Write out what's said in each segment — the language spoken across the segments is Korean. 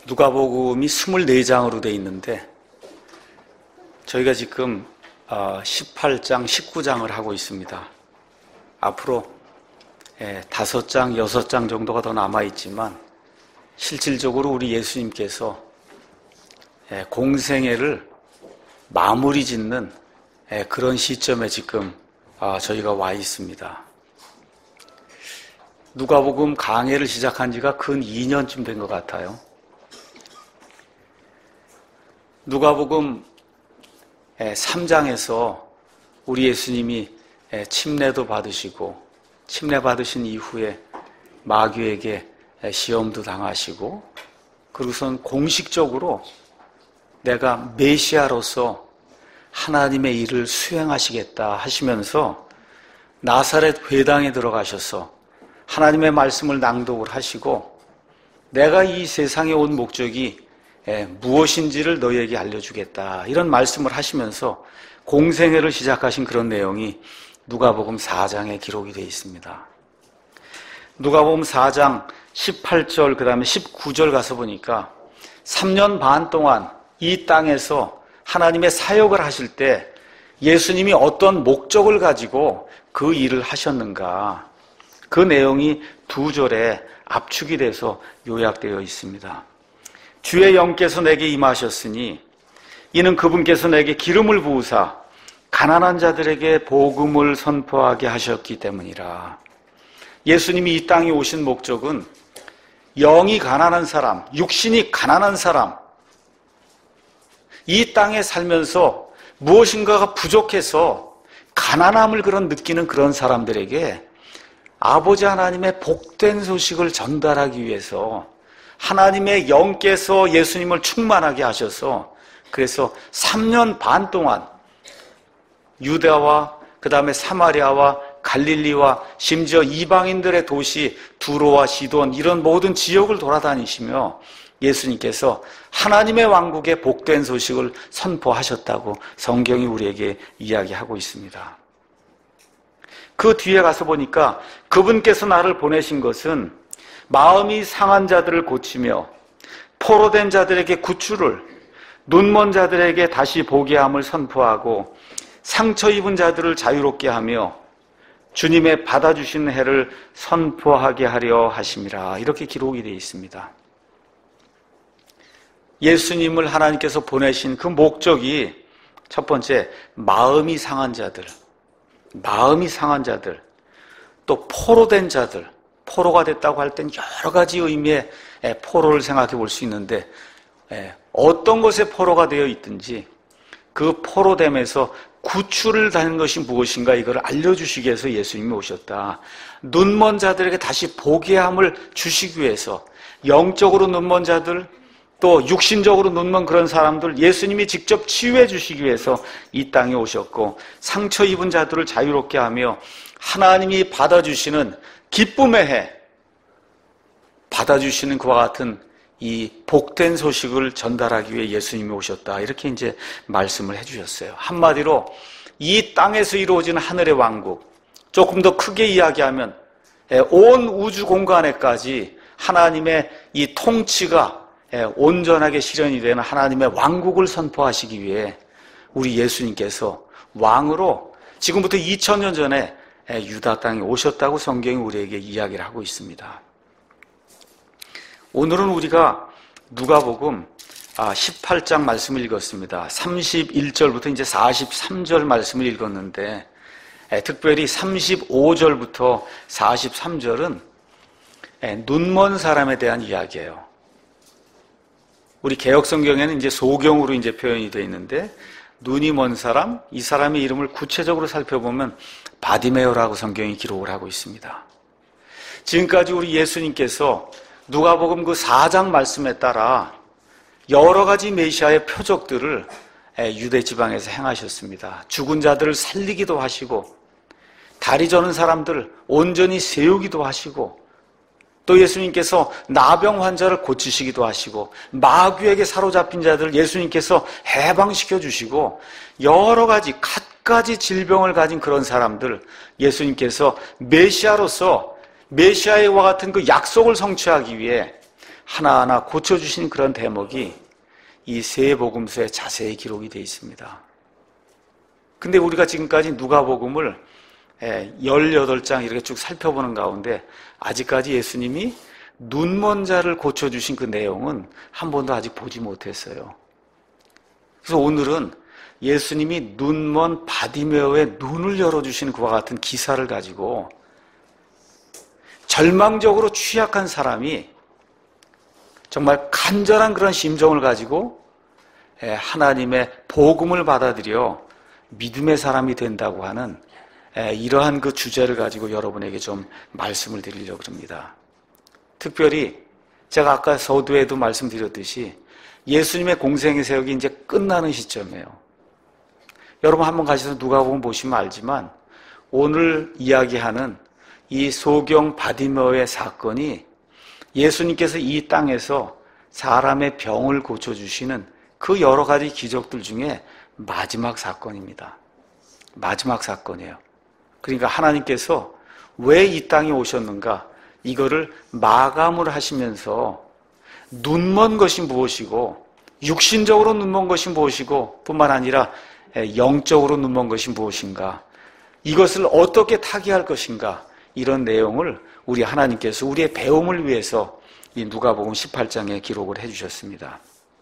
누가복음이 24장으로 돼 있는데 저희가 지금 18장, 19장을 하고 있습니다. 앞으로 5장, 6장 정도가 더 남아있지만 실질적으로 우리 예수님께서 공생애를 마무리 짓는 그런 시점에 지금 저희가 와 있습니다. 누가복음 강해를 시작한 지가 근 2년쯤 된 것 같아요. 누가복음 3장에서 우리 예수님이 침례도 받으시고 침례 받으신 이후에 마귀에게 시험도 당하시고 그리고선 공식적으로 내가 메시아로서 하나님의 일을 수행하시겠다 하시면서 나사렛 회당에 들어가셔서 하나님의 말씀을 낭독을 하시고 내가 이 세상에 온 목적이 무엇인지를 너희에게 알려주겠다 이런 말씀을 하시면서 공생애를 시작하신 그런 내용이 누가복음 4장에 기록이 되어 있습니다. 누가복음 4장 18절 그 다음에 19절 가서 보니까 3년 반 동안 이 땅에서 하나님의 사역을 하실 때 예수님이 어떤 목적을 가지고 그 일을 하셨는가 그 내용이 2절에 압축이 돼서 요약되어 있습니다. 주의 영께서 내게 임하셨으니 이는 그분께서 내게 기름을 부으사 가난한 자들에게 복음을 선포하게 하셨기 때문이라. 예수님이 이 땅에 오신 목적은 영이 가난한 사람, 육신이 가난한 사람, 이 땅에 살면서 무엇인가가 부족해서 가난함을 느끼는 그런 사람들에게 아버지 하나님의 복된 소식을 전달하기 위해서 하나님의 영께서 예수님을 충만하게 하셔서 그래서 3년 반 동안 유다와 그 다음에 사마리아와 갈릴리와 심지어 이방인들의 도시 두로와 시돈 이런 모든 지역을 돌아다니시며 예수님께서 하나님의 왕국의 복된 소식을 선포하셨다고 성경이 우리에게 이야기하고 있습니다. 그 뒤에 가서 보니까 그분께서 나를 보내신 것은 마음이 상한 자들을 고치며 포로된 자들에게 구출을, 눈먼 자들에게 다시 보게 함을 선포하고 상처 입은 자들을 자유롭게 하며 주님의 받아주신 해를 선포하게 하려 하심이라 이렇게 기록이 되어 있습니다. 예수님을 하나님께서 보내신 그 목적이 첫 번째 마음이 상한 자들, 또 포로된 자들, 포로가 됐다고 할 땐 여러 가지 의미의 포로를 생각해 볼 수 있는데 어떤 것에 포로가 되어 있든지 그 포로됨에서 구출을 다는 것이 무엇인가 이걸 알려주시기 위해서 예수님이 오셨다. 눈먼 자들에게 다시 보게 함을 주시기 위해서 영적으로 눈먼 자들 또 육신적으로 눈먼 그런 사람들 예수님이 직접 치유해 주시기 위해서 이 땅에 오셨고 상처 입은 자들을 자유롭게 하며 하나님이 받아주시는 기쁨의 해 받아주시는 그와 같은 이 복된 소식을 전달하기 위해 예수님이 오셨다 이렇게 이제 말씀을 해주셨어요. 한마디로 이 땅에서 이루어지는 하늘의 왕국 조금 더 크게 이야기하면 온 우주 공간에까지 하나님의 이 통치가 온전하게 실현이 되는 하나님의 왕국을 선포하시기 위해 우리 예수님께서 왕으로 지금부터 2000년 전에 유다 땅에 오셨다고 성경이 우리에게 이야기를 하고 있습니다. 오늘은 우리가 누가복음 18장 말씀을 읽었습니다. 31절부터 이제 43절 말씀을 읽었는데 특별히 35절부터 43절은 눈먼 사람에 대한 이야기예요. 우리 개역 성경에는 이제 소경으로 이제 표현이 되어 있는데 눈이 먼 사람, 이 사람의 이름을 구체적으로 살펴보면 바디메오라고 성경이 기록을 하고 있습니다. 지금까지 우리 예수님께서 누가복음 그 4장 말씀에 따라 여러 가지 메시아의 표적들을 유대 지방에서 행하셨습니다. 죽은 자들을 살리기도 하시고 다리 저는 사람들 온전히 세우기도 하시고 또 예수님께서 나병 환자를 고치시기도 하시고 마귀에게 사로잡힌 자들을 예수님께서 해방시켜 주시고 여러 가지 갖가지 질병을 가진 그런 사람들 예수님께서 메시아로서 메시아와 같은 그 약속을 성취하기 위해 하나하나 고쳐주신 그런 대목이 이 세 복음서에 자세히 기록이 되어 있습니다. 근데 우리가 지금까지 누가복음을 18장 이렇게 쭉 살펴보는 가운데 아직까지 예수님이 눈먼 자를 고쳐주신 그 내용은 한 번도 아직 보지 못했어요. 그래서 오늘은 예수님이 눈먼 바디메오의 눈을 열어주시는 그와 같은 기사를 가지고 절망적으로 취약한 사람이 정말 간절한 그런 심정을 가지고 하나님의 복음을 받아들여 믿음의 사람이 된다고 하는 이러한 그 주제를 가지고 여러분에게 좀 말씀을 드리려고 합니다. 특별히 제가 아까 서두에도 말씀드렸듯이 예수님의 공생의 세력이 이제 끝나는 시점이에요. 여러분 한번 가셔서 누가복음 보시면 알지만 오늘 이야기하는 이 소경 바디메오의 사건이 예수님께서 이 땅에서 사람의 병을 고쳐주시는 그 여러 가지 기적들 중에 마지막 사건입니다. 마지막 사건이에요. 그러니까 하나님께서 왜 이 땅에 오셨는가? 이거를 마감을 하시면서 눈먼 것이 무엇이고 육신적으로 눈먼 것이 무엇이고 뿐만 아니라 영적으로 눈먼 것이 무엇인가? 이것을 어떻게 타개할 것인가? 이런 내용을 우리 하나님께서 우리의 배움을 위해서 이 누가복음 18장에 기록을 해주셨습니다.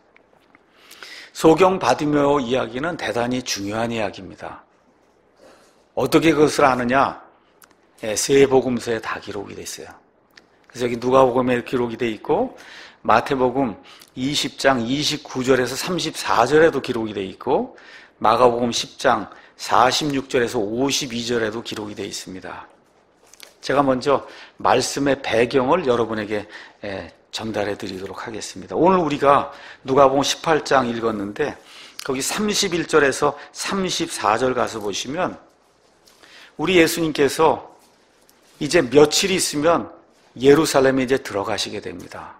소경 바디메오 이야기는 대단히 중요한 이야기입니다. 어떻게 그것을 아느냐? 세 복음서에 다 기록이 되어 있어요. 그래서 여기 누가복음에 기록이 되어 있고 마태복음 20장 29절에서 34절에도 기록이 되어 있고 마가복음 10장 46절에서 52절에도 기록이 되어 있습니다. 제가 먼저 말씀의 배경을 여러분에게 전달해 드리도록 하겠습니다. 오늘 우리가 누가복음 18장 읽었는데 거기 31절에서 34절 가서 보시면 우리 예수님께서 이제 며칠이 있으면 예루살렘에 이제 들어가시게 됩니다.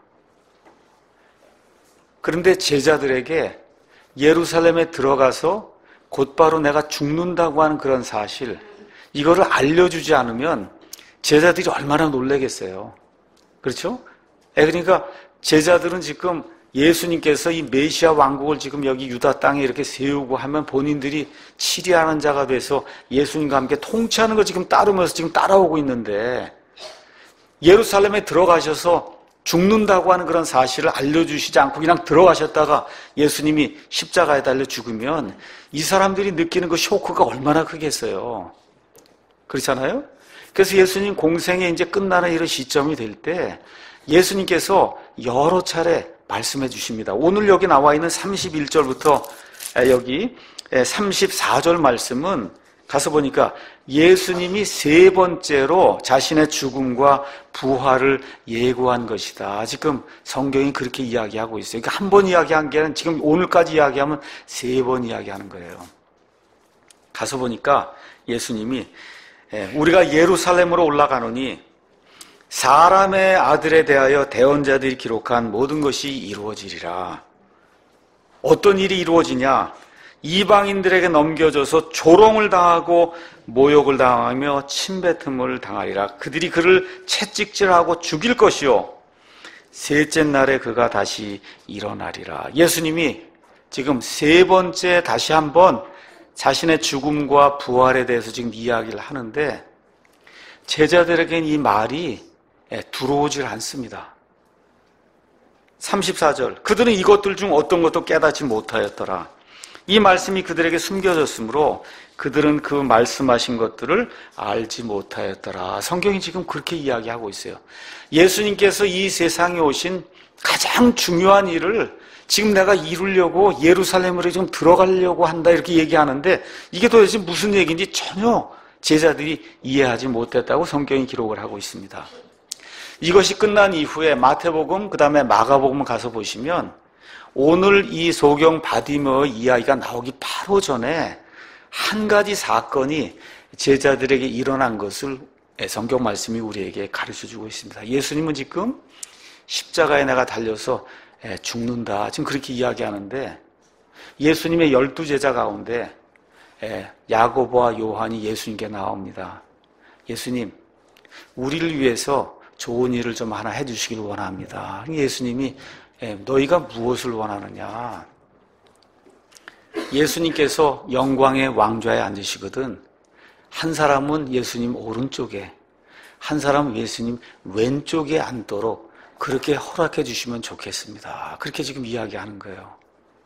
그런데 제자들에게 예루살렘에 들어가서 곧바로 내가 죽는다고 하는 그런 사실, 이거를 알려주지 않으면 제자들이 얼마나 놀라겠어요. 그렇죠? 그러니까 제자들은 지금 예수님께서 이 메시아 왕국을 지금 여기 유다 땅에 이렇게 세우고 하면 본인들이 치리하는 자가 돼서 예수님과 함께 통치하는 걸 지금 따르면서 지금 따라오고 있는데 예루살렘에 들어가셔서 죽는다고 하는 그런 사실을 알려주시지 않고 그냥 들어가셨다가 예수님이 십자가에 달려 죽으면 이 사람들이 느끼는 그 쇼크가 얼마나 크겠어요. 그렇잖아요? 그래서 예수님 공생에 이제 끝나는 이런 시점이 될 때 예수님께서 여러 차례 말씀해 주십니다. 오늘 여기 나와 있는 31절부터 여기 34절 말씀은 가서 보니까 예수님이 세 번째로 자신의 죽음과 부활을 예고한 것이다. 지금 성경이 그렇게 이야기하고 있어요. 그러니까 한 번 이야기한 게 아니라 지금 오늘까지 이야기하면 세 번 이야기하는 거예요. 가서 보니까 예수님이 우리가 예루살렘으로 올라가노니 사람의 아들에 대하여 대언자들이 기록한 모든 것이 이루어지리라. 어떤 일이 이루어지냐? 이방인들에게 넘겨져서 조롱을 당하고 모욕을 당하며 침뱉음을 당하리라. 그들이 그를 채찍질하고 죽일 것이요 셋째 날에 그가 다시 일어나리라. 예수님이 지금 세 번째 다시 한번 자신의 죽음과 부활에 대해서 지금 이야기를 하는데 제자들에게는 이 말이 들어오질 않습니다. 34절 그들은 이것들 중 어떤 것도 깨닫지 못하였더라. 이 말씀이 그들에게 숨겨졌으므로 그들은 그 말씀하신 것들을 알지 못하였더라. 성경이 지금 그렇게 이야기하고 있어요. 예수님께서 이 세상에 오신 가장 중요한 일을 지금 내가 이루려고 예루살렘으로 지금 들어가려고 한다 이렇게 얘기하는데 이게 도대체 무슨 얘기인지 전혀 제자들이 이해하지 못했다고 성경이 기록을 하고 있습니다. 이것이 끝난 이후에 마태복음 그 다음에 마가복음 가서 보시면 오늘 이 소경 바디메오 이야기가 나오기 바로 전에 한 가지 사건이 제자들에게 일어난 것을 성경 말씀이 우리에게 가르쳐주고 있습니다. 예수님은 지금 십자가에 내가 달려서 죽는다 지금 그렇게 이야기하는데 예수님의 12제자 가운데 야고보와 요한이 예수님께 나옵니다. 예수님, 우리를 위해서 좋은 일을 좀 하나 해주시길 원합니다. 예수님이 너희가 무엇을 원하느냐? 예수님께서 영광의 왕좌에 앉으시거든 한 사람은 예수님 오른쪽에, 한 사람은 예수님 왼쪽에 앉도록 그렇게 허락해 주시면 좋겠습니다. 그렇게 지금 이야기하는 거예요.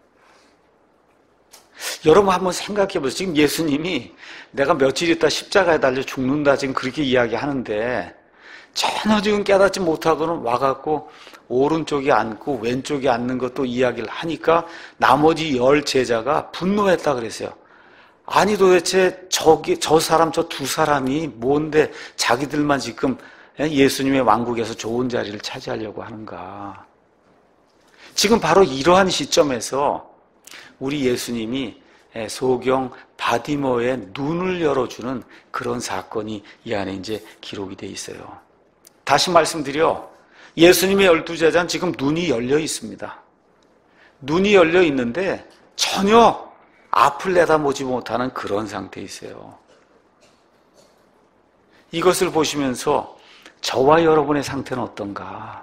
여러분 한번 생각해 보세요. 지금 예수님이 내가 며칠 있다 십자가에 달려 죽는다 지금 그렇게 이야기하는데 전혀 지금 깨닫지 못하고는 와갖고 오른쪽에 앉고 왼쪽에 앉는 것도 이야기를 하니까 나머지 10 제자가 분노했다 그랬어요. 아니 도대체 저 사람 저 두 사람이 뭔데 자기들만 지금 예수님의 왕국에서 좋은 자리를 차지하려고 하는가. 지금 바로 이러한 시점에서 우리 예수님이 소경 바디모의 눈을 열어주는 그런 사건이 이 안에 이제 기록이 돼 있어요. 다시 말씀드려 예수님의 12제자는 지금 눈이 열려 있습니다. 눈이 열려 있는데 전혀 앞을 내다보지 못하는 그런 상태에 있어요. 이것을 보시면서 저와 여러분의 상태는 어떤가?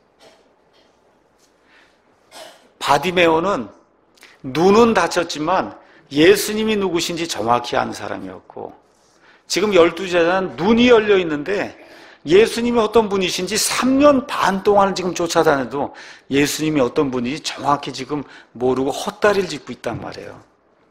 바디메오는 눈은 다쳤지만 예수님이 누구신지 정확히 아는 사람이었고 지금 12제자는 눈이 열려 있는데 예수님이 어떤 분이신지 3년 반 동안 지금 쫓아다녀도 예수님이 어떤 분인지 정확히 지금 모르고 헛다리를 짚고 있단 말이에요.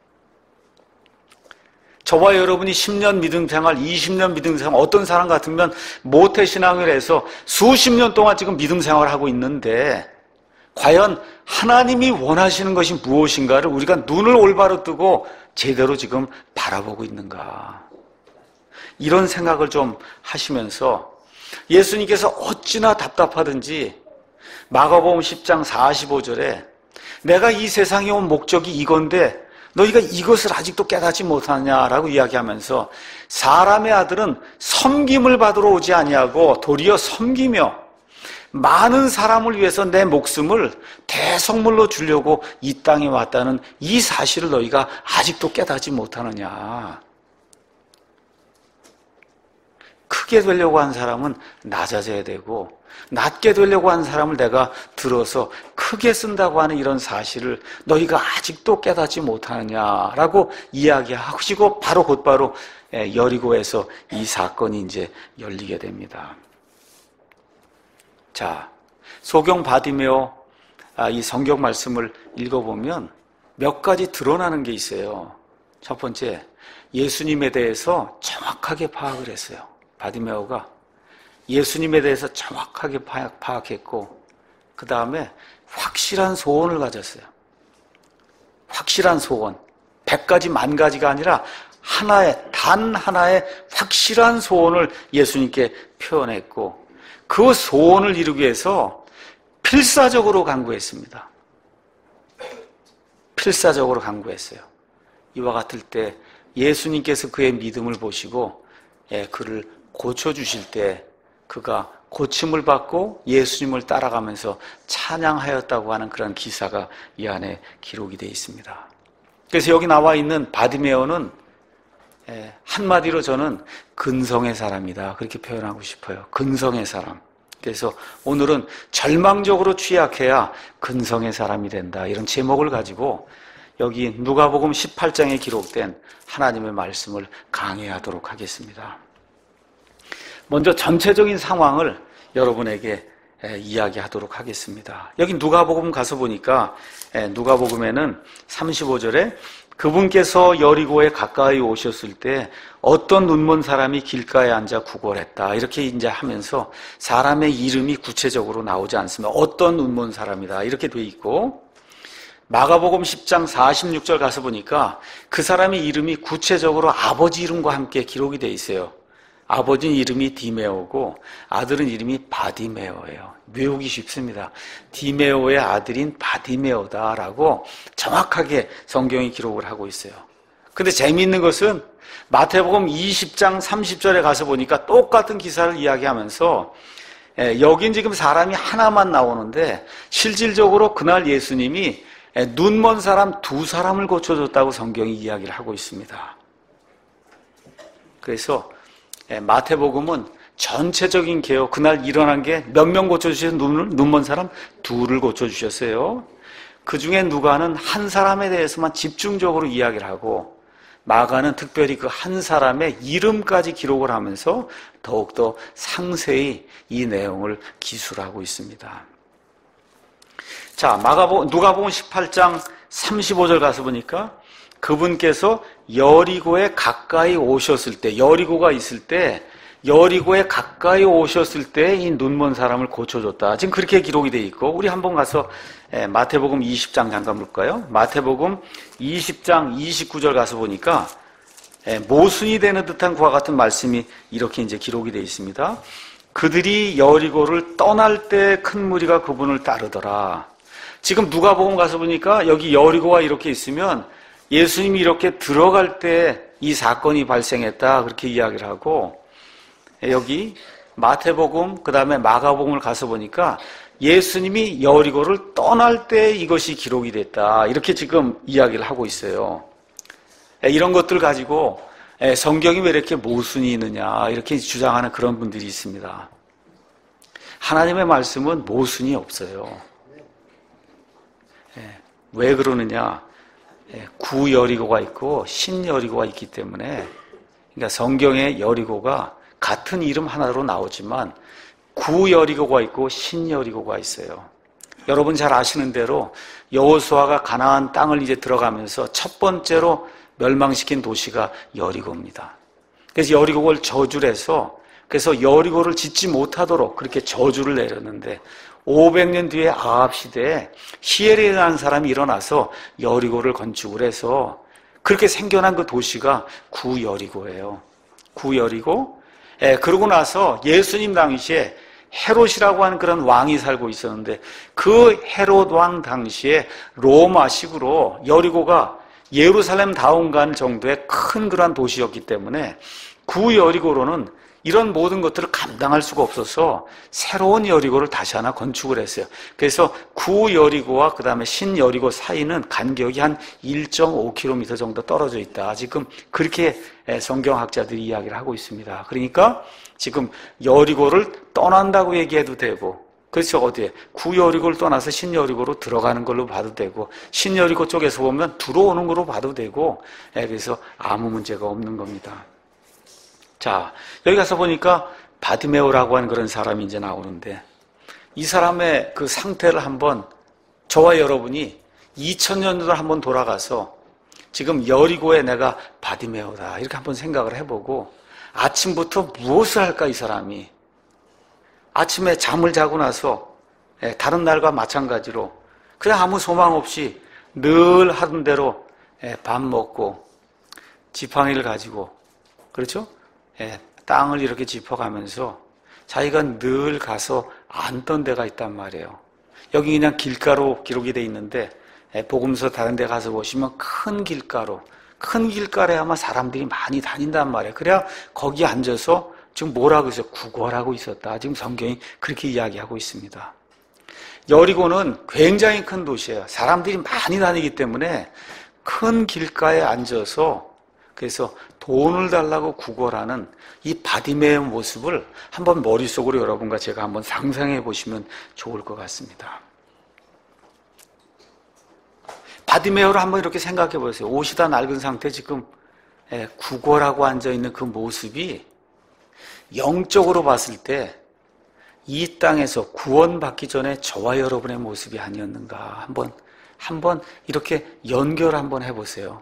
저와 여러분이 10년 믿음생활, 20년 믿음생활, 어떤 사람 같으면 모태신앙을 해서 수십 년 동안 지금 믿음생활을 하고 있는데 과연 하나님이 원하시는 것이 무엇인가를 우리가 눈을 올바로 뜨고 제대로 지금 바라보고 있는가. 이런 생각을 좀 하시면서 예수님께서 어찌나 답답하든지 마가복음 10장 45절에 내가 이 세상에 온 목적이 이건데 너희가 이것을 아직도 깨닫지 못하냐라고 이야기하면서 사람의 아들은 섬김을 받으러 오지 아니하고 도리어 섬기며 많은 사람을 위해서 내 목숨을 대성물로 주려고 이 땅에 왔다는 이 사실을 너희가 아직도 깨닫지 못하느냐. 크게 되려고 한 사람은 낮아져야 되고 낮게 되려고 한 사람을 내가 들어서 크게 쓴다고 하는 이런 사실을 너희가 아직도 깨닫지 못하느냐라고 이야기하시고 바로 곧바로 여리고에서 이 사건이 이제 열리게 됩니다. 자, 소경 바디메오 이 성경 말씀을 읽어보면 몇 가지 드러나는 게 있어요. 첫 번째, 예수님에 대해서 정확하게 파악을 했어요. 바디메오가 예수님에 대해서 정확하게 파악했고 그 다음에 확실한 소원을 가졌어요. 확실한 소원. 100가지, 10,000가지가 아니라 단 하나의 확실한 소원을 예수님께 표현했고 그 소원을 이루기 위해서 필사적으로 간구했습니다. 필사적으로 간구했어요. 이와 같을 때 예수님께서 그의 믿음을 보시고 그를 고쳐주실 때 그가 고침을 받고 예수님을 따라가면서 찬양하였다고 하는 그런 기사가 이 안에 기록이 되어 있습니다. 그래서 여기 나와 있는 바디메오는 한마디로 저는 근성의 사람이다 그렇게 표현하고 싶어요. 근성의 사람. 그래서 오늘은 절망적으로 취약해야 근성의 사람이 된다 이런 제목을 가지고 여기 누가복음 18장에 기록된 하나님의 말씀을 강해하도록 하겠습니다. 먼저 전체적인 상황을 여러분에게 이야기하도록 하겠습니다. 여기 누가복음 가서 보니까 누가복음에는 35절에 그분께서 여리고에 가까이 오셨을 때 어떤 눈먼 사람이 길가에 앉아 구걸했다 이렇게 이제 하면서 사람의 이름이 구체적으로 나오지 않습니다. 어떤 눈먼 사람이다 이렇게 돼 있고 마가복음 10장 46절 가서 보니까 그 사람의 이름이 구체적으로 아버지 이름과 함께 기록이 돼 있어요. 아버지는 이름이 디메오고 아들은 이름이 바디메오예요. 외우기 쉽습니다. 디메오의 아들인 바디메오다라고 정확하게 성경이 기록을 하고 있어요. 근데 재미있는 것은 마태복음 20장 30절에 가서 보니까 똑같은 기사를 이야기하면서 여긴 지금 사람이 하나만 나오는데 실질적으로 그날 예수님이 눈먼 사람 2사람을 고쳐줬다고 성경이 이야기를 하고 있습니다. 그래서 마태복음은 전체적인 개요. 그날 일어난 게 몇 명 고쳐주셨어요? 눈먼 사람? 2를 고쳐주셨어요. 그 중에 누가는 한 사람에 대해서만 집중적으로 이야기를 하고, 마가는 특별히 그 한 사람의 이름까지 기록을 하면서 더욱더 상세히 이 내용을 기술하고 있습니다. 자, 누가복음 18장 35절 가서 보니까 그분께서 여리고에 가까이 오셨을 때, 여리고가 있을 때, 여리고에 가까이 오셨을 때 이 눈먼 사람을 고쳐줬다. 지금 그렇게 기록이 되어 있고, 우리 한번 가서 마태복음 20장 잠깐 볼까요? 마태복음 20장 29절 가서 보니까 모순이 되는 듯한 그와 같은 말씀이 이렇게 이제 기록이 되어 있습니다. 그들이 여리고를 떠날 때 큰 무리가 그분을 따르더라. 지금 누가복음 가서 보니까 여기 여리고가 이렇게 있으면 예수님이 이렇게 들어갈 때 이 사건이 발생했다 그렇게 이야기를 하고, 여기 마태복음 그 다음에 마가복음을 가서 보니까 예수님이 여리고를 떠날 때 이것이 기록이 됐다 이렇게 지금 이야기를 하고 있어요. 이런 것들 가지고 성경이 왜 이렇게 모순이 있느냐 이렇게 주장하는 그런 분들이 있습니다. 하나님의 말씀은 모순이 없어요. 왜 그러느냐? 구여리고가 있고 신여리고가 있기 때문에, 그러니까 성경의 여리고가 같은 이름 하나로 나오지만 구여리고가 있고 신여리고가 있어요. 여러분 잘 아시는 대로 여호수아가 가나안 땅을 이제 들어가면서 첫 번째로 멸망시킨 도시가 여리고입니다. 그래서 여리고를 저주를 해서, 그래서 여리고를 짓지 못하도록 그렇게 저주를 내렸는데 500년 뒤에 아합 시대에 히엘이라는 사람이 일어나서 여리고를 건축을 해서 그렇게 생겨난 그 도시가 구여리고예요. 구여리고. 그러고 나서 예수님 당시에 헤롯이라고 하는 그런 왕이 살고 있었는데, 그 헤롯 왕 당시에 로마식으로 여리고가 예루살렘 다운간 정도의 큰 그런 도시였기 때문에 구여리고로는 이런 모든 것들을 감당할 수가 없어서 새로운 여리고를 다시 하나 건축을 했어요. 그래서 구여리고와 그 다음에 신여리고 사이는 간격이 한 1.5km 정도 떨어져 있다. 지금 그렇게 성경학자들이 이야기를 하고 있습니다. 그러니까 지금 여리고를 떠난다고 얘기해도 되고, 그렇죠. 어디에? 구여리고를 떠나서 신여리고로 들어가는 걸로 봐도 되고, 신여리고 쪽에서 보면 들어오는 걸로 봐도 되고, 그래서 아무 문제가 없는 겁니다. 자, 여기 가서 보니까 바디메오라고 하는 그런 사람이 이제 나오는데, 이 사람의 그 상태를 한번 저와 여러분이 2000년 전으로 한번 돌아가서 지금 여리고에 내가 바디메오다 이렇게 한번 생각을 해보고, 아침부터 무엇을 할까 이 사람이. 아침에 잠을 자고 나서 다른 날과 마찬가지로 그냥 아무 소망 없이 늘 하던 대로 밥 먹고 지팡이를 가지고, 그렇죠? 땅을 이렇게 짚어가면서 자기가 늘 가서 앉던 데가 있단 말이에요. 여기 그냥 길가로 기록이 돼 있는데 복음서 다른 데 가서 보시면 큰 길가에 아마 사람들이 많이 다닌단 말이에요. 그래야 거기 앉아서 지금 뭐라고 해서 구걸하고 있었다. 지금 성경이 그렇게 이야기하고 있습니다. 여리고는 굉장히 큰 도시예요. 사람들이 많이 다니기 때문에 큰 길가에 앉아서 그래서 돈을 달라고 구걸하는 이 바디메오의 모습을 한번 머릿속으로 여러분과 제가 한번 상상해 보시면 좋을 것 같습니다. 바디메오를 한번 이렇게 생각해 보세요. 옷이 다 낡은 상태 지금 구걸하고 앉아있는 그 모습이 영적으로 봤을 때 이 땅에서 구원받기 전에 저와 여러분의 모습이 아니었는가 한번 이렇게 연결 한번 해보세요.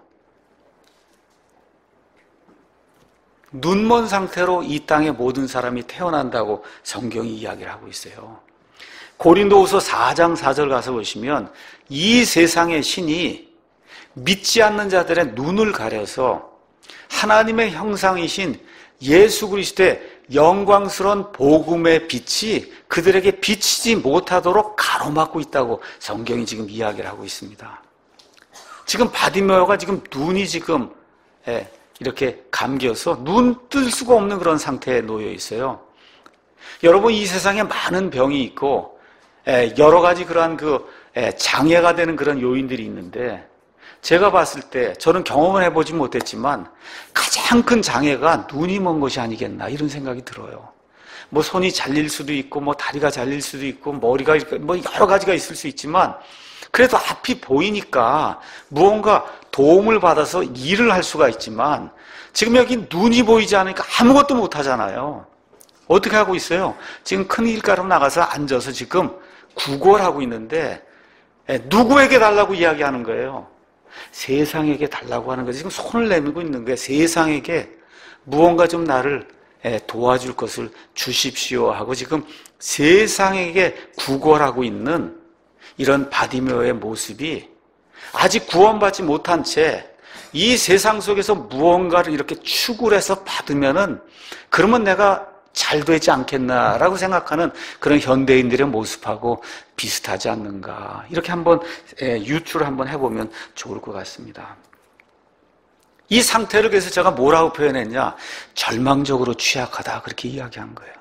눈먼 상태로 이 땅의 모든 사람이 태어난다고 성경이 이야기를 하고 있어요. 고린도후서 4장 4절 가서 보시면 이 세상의 신이 믿지 않는 자들의 눈을 가려서 하나님의 형상이신 예수 그리스도의 영광스러운 복음의 빛이 그들에게 비치지 못하도록 가로막고 있다고 성경이 지금 이야기를 하고 있습니다. 지금 바디메오가 지금 눈이 지금 이렇게 감겨서 눈 뜰 수가 없는 그런 상태에 놓여 있어요. 여러분, 이 세상에 많은 병이 있고 여러 가지 그러한 장애가 되는 그런 요인들이 있는데, 제가 봤을 때 저는 경험을 해보지 못했지만 가장 큰 장애가 눈이 먼 것이 아니겠나 이런 생각이 들어요. 뭐 손이 잘릴 수도 있고 뭐 다리가 잘릴 수도 있고 머리가 뭐 여러 가지가 있을 수 있지만 그래도 앞이 보이니까 무언가 도움을 받아서 일을 할 수가 있지만 지금 여기 눈이 보이지 않으니까 아무것도 못 하잖아요. 어떻게 하고 있어요? 지금 큰 길가로 나가서 앉아서 지금 구걸 하고 있는데 누구에게 달라고 이야기하는 거예요? 세상에게 달라고 하는 거예요. 지금 손을 내밀고 있는 거예요. 세상에게 무언가 좀 나를 도와줄 것을 주십시오 하고 지금 세상에게 구걸하고 있는 이런 바디메오의 모습이 아직 구원받지 못한 채 이 세상 속에서 무언가를 이렇게 추구를 해서 받으면은 그러면 내가 잘 되지 않겠나라고 생각하는 그런 현대인들의 모습하고 비슷하지 않는가. 이렇게 한번 유추를 한번 해보면 좋을 것 같습니다. 이 상태를 그래서 제가 뭐라고 표현했냐? 절망적으로 취약하다 그렇게 이야기한 거예요.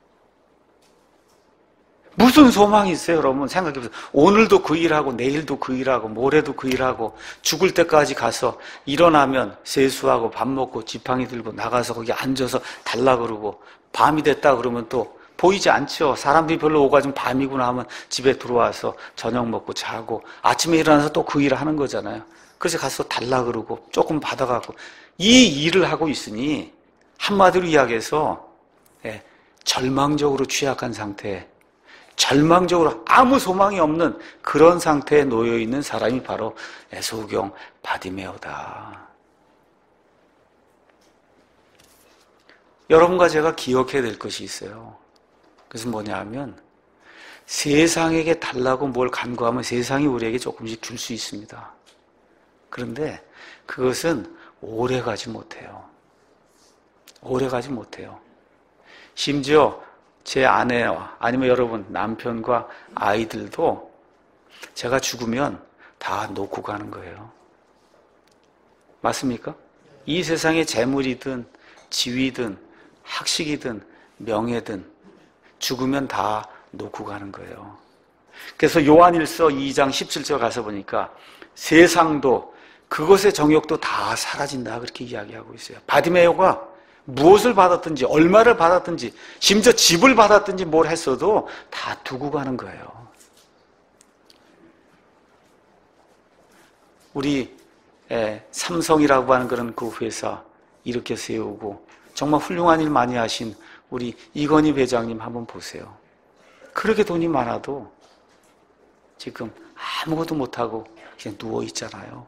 무슨 소망이 있어요, 여러분? 생각해보세요. 오늘도 그 일하고 내일도 그 일하고 모레도 그 일하고 죽을 때까지 가서 일어나면 세수하고 밥 먹고 지팡이 들고 나가서 거기 앉아서 달라 그러고 밤이 됐다 그러면 또 보이지 않죠. 사람들이 별로 오가 좀 밤이구나 하면 집에 들어와서 저녁 먹고 자고 아침에 일어나서 또 그 일을 하는 거잖아요. 그래서 가서 달라 그러고 조금 받아가고 이 일을 하고 있으니 한마디로 이야기해서 절망적으로 취약한 상태, 절망적으로 아무 소망이 없는 그런 상태에 놓여있는 사람이 바로 소경 바디메오다. 여러분과 제가 기억해야 될 것이 있어요. 그래서 뭐냐 하면 세상에게 달라고 뭘 간구하면 세상이 우리에게 조금씩 줄 수 있습니다. 그런데 그것은 오래가지 못해요. 오래가지 못해요. 심지어 제 아내와 아니면 여러분 남편과 아이들도 제가 죽으면 다 놓고 가는 거예요. 맞습니까? 이 세상의 재물이든 지위든 학식이든 명예든 죽으면 다 놓고 가는 거예요. 그래서 요한일서 2장 17절 가서 보니까 세상도 그것의 정욕도 다 사라진다 그렇게 이야기하고 있어요. 바디메오가 무엇을 받았든지 얼마를 받았든지 심지어 집을 받았든지 뭘 했어도 다 두고 가는 거예요. 우리 삼성이라고 하는 그런 그 회사 이렇게 세우고 정말 훌륭한 일 많이 하신 우리 이건희 회장님 한번 보세요. 그렇게 돈이 많아도 지금 아무것도 못하고 그냥 누워있잖아요.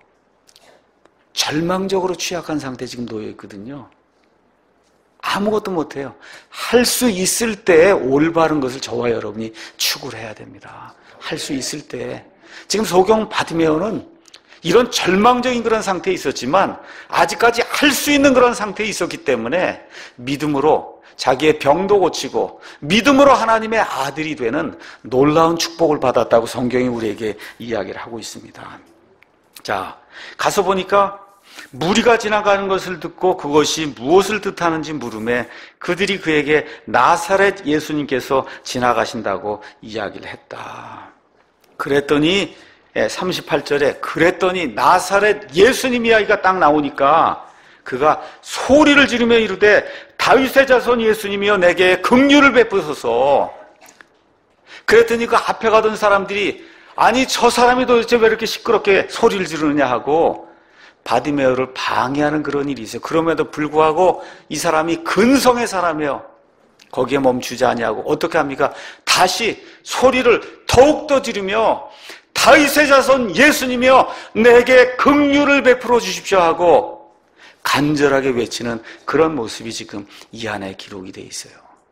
절망적으로 취약한 상태에 지금 놓여있거든요. 아무것도 못해요. 할 수 있을 때 올바른 것을 저와 여러분이 추구를 해야 됩니다. 할 수 있을 때. 지금 소경 바디메오는 이런 절망적인 그런 상태에 있었지만 아직까지 할 수 있는 그런 상태에 있었기 때문에 믿음으로 자기의 병도 고치고 믿음으로 하나님의 아들이 되는 놀라운 축복을 받았다고 성경이 우리에게 이야기를 하고 있습니다. 자, 가서 보니까 무리가 지나가는 것을 듣고 그것이 무엇을 뜻하는지 물음에 그들이 그에게 나사렛 예수님께서 지나가신다고 이야기를 했다. 그랬더니 38절에 그랬더니 나사렛 예수님 이야기가 딱 나오니까 그가 소리를 지르며 이르되 다윗의 자손 예수님이여 내게 긍휼을 베푸소서. 그랬더니 그 앞에 가던 사람들이 아니 저 사람이 도대체 왜 이렇게 시끄럽게 소리를 지르느냐 하고 바디메오를 방해하는 그런 일이 있어요. 그럼에도 불구하고 이 사람이 근성의 사람이에요. 거기에 멈추지 아니하고 어떻게 합니까? 다시 소리를 더욱더 지르며 다윗의 자손 예수님이여 내게 긍휼을 베풀어 주십시오 하고 간절하게 외치는 그런 모습이 지금 이 안에 기록이 되어 있어요.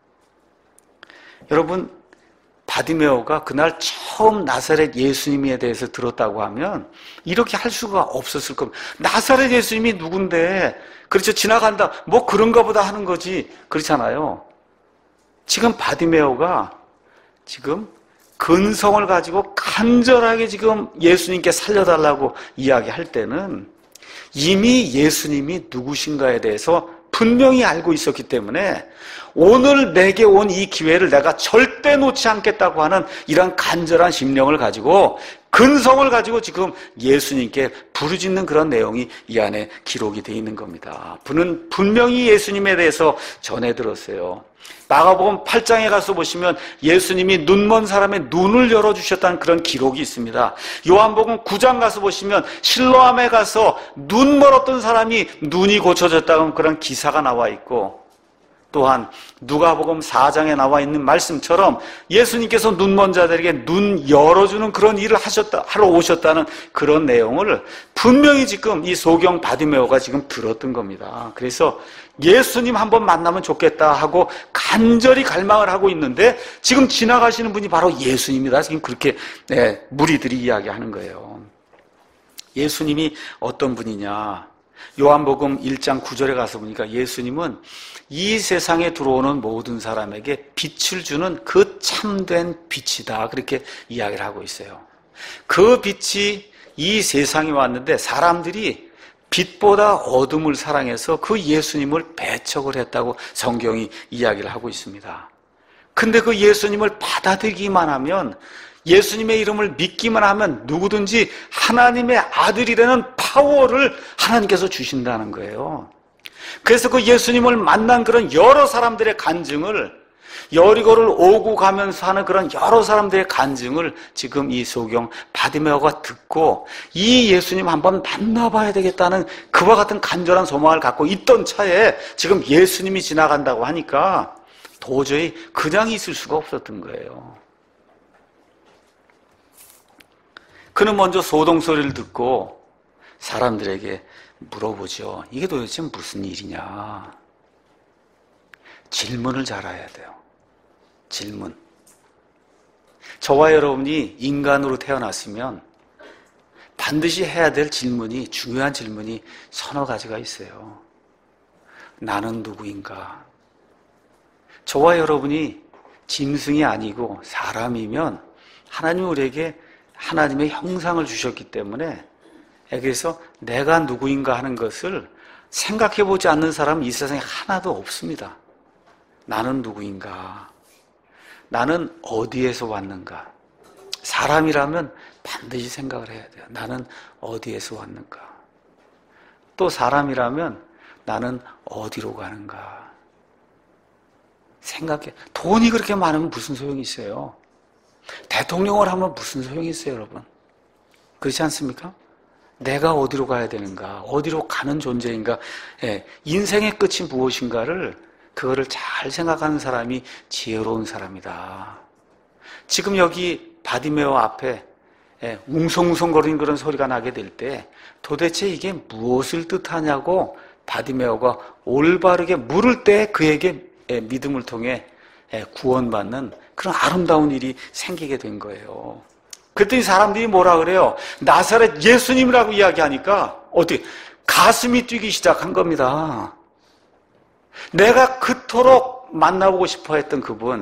여러분 바디메오가 그날 처음 나사렛 예수님에 대해서 들었다고 하면 이렇게 할 수가 없었을 겁니다. 나사렛 예수님이 누군데 그렇죠 지나간다 뭐 그런가 보다 하는 거지 그렇잖아요. 지금 바디메오가 지금 근성을 가지고 간절하게 지금 예수님께 살려달라고 이야기할 때는 이미 예수님이 누구신가에 대해서 분명히 알고 있었기 때문에 오늘 내게 온 이 기회를 내가 절대 놓지 않겠다고 하는 이런 간절한 심령을 가지고 근성을 가지고 지금 예수님께 부르짖는 그런 내용이 이 안에 기록이 되어 있는 겁니다. 그는 분명히 예수님에 대해서 전해 들었어요. 마가복음 8장에 가서 보시면 예수님이 눈먼 사람의 눈을 열어주셨다는 그런 기록이 있습니다. 요한복음 9장 가서 보시면 실로암에 가서 눈 멀었던 사람이 눈이 고쳐졌다는 그런 기사가 나와 있고, 또한 누가복음 4장에 나와 있는 말씀처럼 예수님께서 눈먼 자들에게 눈 열어주는 그런 일을 하러 오셨다는 그런 내용을 분명히 지금 이 소경 바디메오가 지금 들었던 겁니다. 그래서 예수님 한번 만나면 좋겠다 하고 간절히 갈망을 하고 있는데 지금 지나가시는 분이 바로 예수님이다. 지금 그렇게 무리들이 이야기하는 거예요. 예수님이 어떤 분이냐? 요한복음 1장 9절에 가서 보니까 예수님은 이 세상에 들어오는 모든 사람에게 빛을 주는 그 참된 빛이다. 그렇게 이야기를 하고 있어요. 그 빛이 이 세상에 왔는데 사람들이 빛보다 어둠을 사랑해서 그 예수님을 배척을 했다고 성경이 이야기를 하고 있습니다. 근데 그 예수님을 받아들이기만 하면, 예수님의 이름을 믿기만 하면 누구든지 하나님의 아들이라는 파워를 하나님께서 주신다는 거예요. 그래서 그 예수님을 만난 그런 여러 사람들의 간증을, 여리고를 오고 가면서 하는 그런 여러 사람들의 간증을 지금 이 소경 바디메오가 듣고 이 예수님 한번 만나봐야 되겠다는 그와 같은 간절한 소망을 갖고 있던 차에 지금 예수님이 지나간다고 하니까 도저히 그냥 있을 수가 없었던 거예요. 그는 먼저 소동소리를 듣고 사람들에게 물어보죠. 이게 도대체 무슨 일이냐? 질문을 잘해야 돼요. 질문. 저와 여러분이 인간으로 태어났으면 반드시 해야 될 질문이, 중요한 질문이 서너 가지가 있어요. 나는 누구인가? 저와 여러분이 짐승이 아니고 사람이면 하나님이 우리에게 하나님의 형상을 주셨기 때문에, 그래서 내가 누구인가 하는 것을 생각해보지 않는 사람은 이 세상에 하나도 없습니다. 나는 누구인가? 나는 어디에서 왔는가? 사람이라면 반드시 생각을 해야 돼요. 나는 어디에서 왔는가? 또 사람이라면 나는 어디로 가는가? 생각해. 돈이 그렇게 많으면 무슨 소용이 있어요? 대통령을 하면 무슨 소용이 있어요, 여러분? 그렇지 않습니까? 내가 어디로 가야 되는가? 어디로 가는 존재인가? 인생의 끝이 무엇인가를, 그거를 잘 생각하는 사람이 지혜로운 사람이다. 지금 여기 바디메오 앞에 웅성웅성거리는 그런 소리가 나게 될 때 도대체 이게 무엇을 뜻하냐고 바디메오가 올바르게 물을 때 그에게 믿음을 통해 구원받는 그런 아름다운 일이 생기게 된 거예요. 그랬더니 사람들이 뭐라 그래요? 나사렛 예수님이라고 이야기하니까 어떻게 가슴이 뛰기 시작한 겁니다. 내가 그토록 만나보고 싶어 했던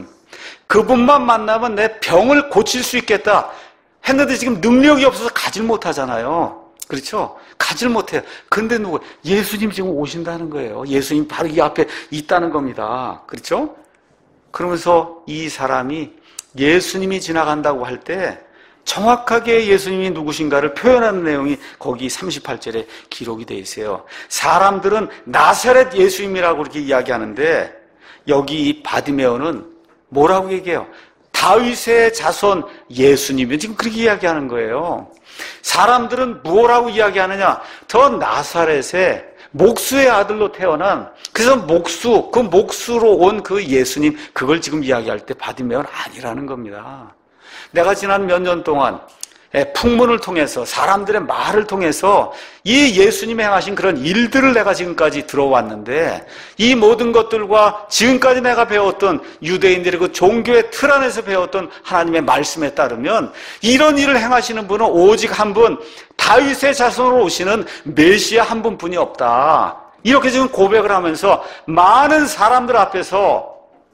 그분만 만나면 내 병을 고칠 수 있겠다 했는데 지금 능력이 없어서 가질 못하잖아요. 그렇죠? 가질 못해요. 근데 누구? 예수님 지금 오신다는 거예요. 예수님 바로 이 앞에 있다는 겁니다. 그렇죠? 그러면서 이 사람이 예수님이 지나간다고 할 때 정확하게 예수님이 누구신가를 표현하는 내용이 거기 38절에 기록이 되어 있어요. 사람들은 나사렛 예수님이라고 그렇게 이야기하는데 여기 이 바디메오는 뭐라고 얘기해요? 다윗의 자손 예수님이 지금 그렇게 이야기하는 거예요. 사람들은 뭐라고 이야기하느냐? 저 나사렛의 목수의 아들로 태어난, 그래서 그 목수로 온 그 예수님, 그걸 지금 이야기할 때 바디메오는 아니라는 겁니다. 내가 지난 몇 년 동안 풍문을 통해서, 사람들의 말을 통해서 이 예수님이 행하신 그런 일들을 내가 지금까지 들어왔는데, 이 모든 것들과 지금까지 내가 배웠던 유대인들의 그 종교의 틀 안에서 배웠던 하나님의 말씀에 따르면 이런 일을 행하시는 분은 오직 한 분, 다윗의 자손으로 오시는 메시아 한 분뿐이 없다. 이렇게 지금 고백을 하면서 많은 사람들 앞에서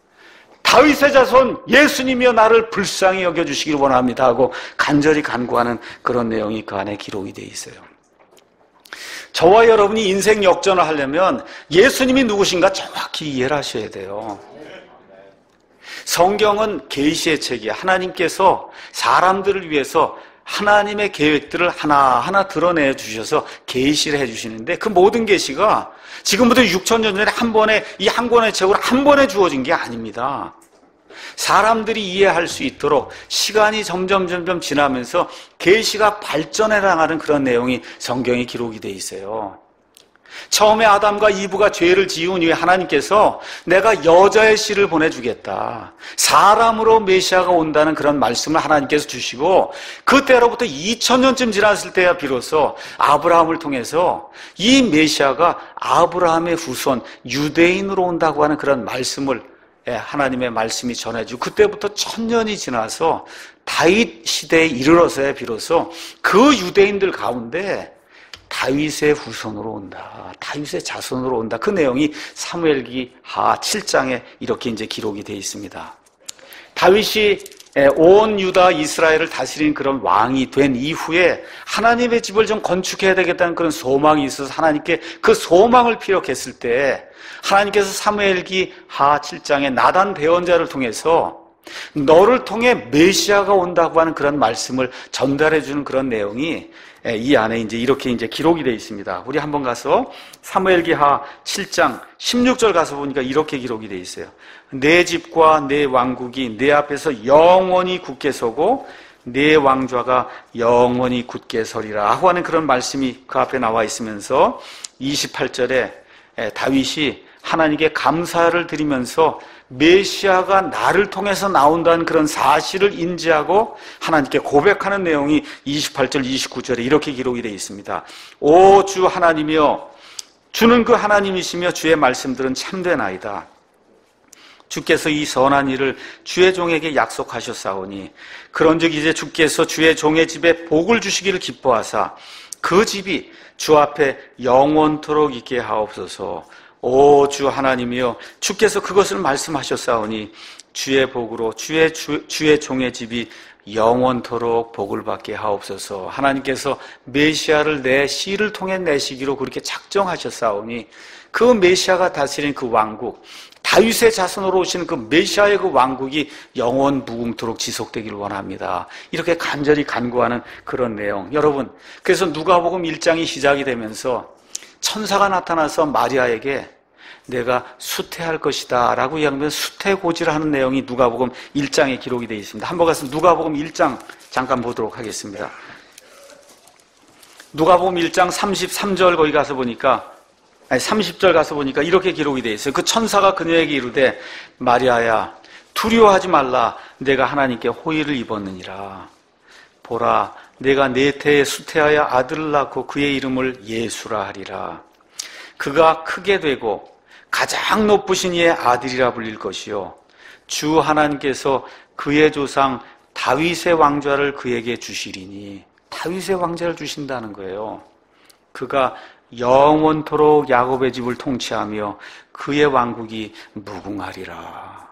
다윗의 자손 예수님이여 나를 불쌍히 여겨주시길 원합니다 하고 간절히 간구하는 그런 내용이 그 안에 기록이 되어 있어요. 저와 여러분이 인생 역전을 하려면 예수님이 누구신가 정확히 이해를 하셔야 돼요. 성경은 계시의 책이에요. 하나님께서 사람들을 위해서 하나님의 계획들을 하나하나 드러내 주셔서 계시를 해 주시는데 그 모든 계시가 지금부터 6,000년 전에 한 번에 이 한 권의 책으로 한 번에 주어진 게 아닙니다. 사람들이 이해할 수 있도록 시간이 점점 지나면서 계시가 발전해 나가는 그런 내용이 성경에 기록이 돼 있어요. 처음에 아담과 이브가 죄를 지은 이후에 하나님께서 내가 여자의 씨를 보내주겠다, 사람으로 메시아가 온다는 그런 말씀을 하나님께서 주시고 그때로부터 2000년쯤 지났을 때야 비로소 아브라함을 통해서 이 메시아가 아브라함의 후손 유대인으로 온다고 하는 그런 말씀을 하나님의 말씀이 전해지고 그때부터 1000년이 지나서 다윗 시대에 이르러서야 비로소 그 유대인들 가운데 다윗의 후손으로 온다, 다윗의 자손으로 온다. 그 내용이 사무엘기 하 7장에 이렇게 이제 기록이 되어 있습니다. 다윗이 온 유다 이스라엘을 다스린 그런 왕이 된 이후에 하나님의 집을 좀 건축해야 되겠다는 그런 소망이 있어서 하나님께 그 소망을 피력했을 때 하나님께서 사무엘기 하 7장에 나단 대언자를 통해서 너를 통해 메시아가 온다고 하는 그런 말씀을 전달해 주는 그런 내용이 이 안에 이제 이렇게 이제 기록이 되어 있습니다. 우리 한번 가서 사무엘기하 7장 16절 가서 보니까 이렇게 기록이 되어 있어요. 내 집과 내 왕국이 내 앞에서 영원히 굳게 서고 내 왕좌가 영원히 굳게 서리라 하고 하는 그런 말씀이 그 앞에 나와 있으면서 28절에 다윗이 하나님께 감사를 드리면서 메시아가 나를 통해서 나온다는 그런 사실을 인지하고 하나님께 고백하는 내용이 28절, 29절에 이렇게 기록이 되어 있습니다. 오 주 하나님이여, 주는 그 하나님이시며 주의 말씀들은 참되나이다. 주께서 이 선한 일을 주의 종에게 약속하셨사오니 그런즉 이제 주께서 주의 종의 집에 복을 주시기를 기뻐하사 그 집이 주 앞에 영원토록 있게 하옵소서. 오 주 하나님이여, 주께서 그것을 말씀하셨사오니 주의 복으로 주의 종의 집이 영원토록 복을 받게 하옵소서. 하나님께서 메시아를 내 씨를 통해 내시기로 그렇게 작정하셨사오니 그 메시아가 다스린 그 왕국, 다윗의 자손으로 오시는 그 메시아의 그 왕국이 영원 무궁토록 지속되기를 원합니다. 이렇게 간절히 간구하는 그런 내용. 여러분, 그래서 누가복음 1장이 시작이 되면서 천사가 나타나서 마리아에게 내가 수태할 것이다 라고 이야기하면 수태고지를 하는 내용이 누가복음 1장에 기록이 되어 있습니다. 한번 가서 누가복음 1장 잠깐 보도록 하겠습니다. 누가복음 1장 33절 거기 가서 보니까 30절 가서 보니까 이렇게 기록이 되어 있어요. 그 천사가 그녀에게 이르되 마리아야 두려워하지 말라, 내가 하나님께 호의를 입었느니라. 보라, 내가 네 태에 수태하여 아들을 낳고 그의 이름을 예수라 하리라. 그가 크게 되고 가장 높으신 이의 아들이라 불릴 것이요 주 하나님께서 그의 조상 다윗의 왕좌를 그에게 주시리니, 다윗의 왕좌를 주신다는 거예요. 그가 영원토록 야곱의 집을 통치하며 그의 왕국이 무궁하리라.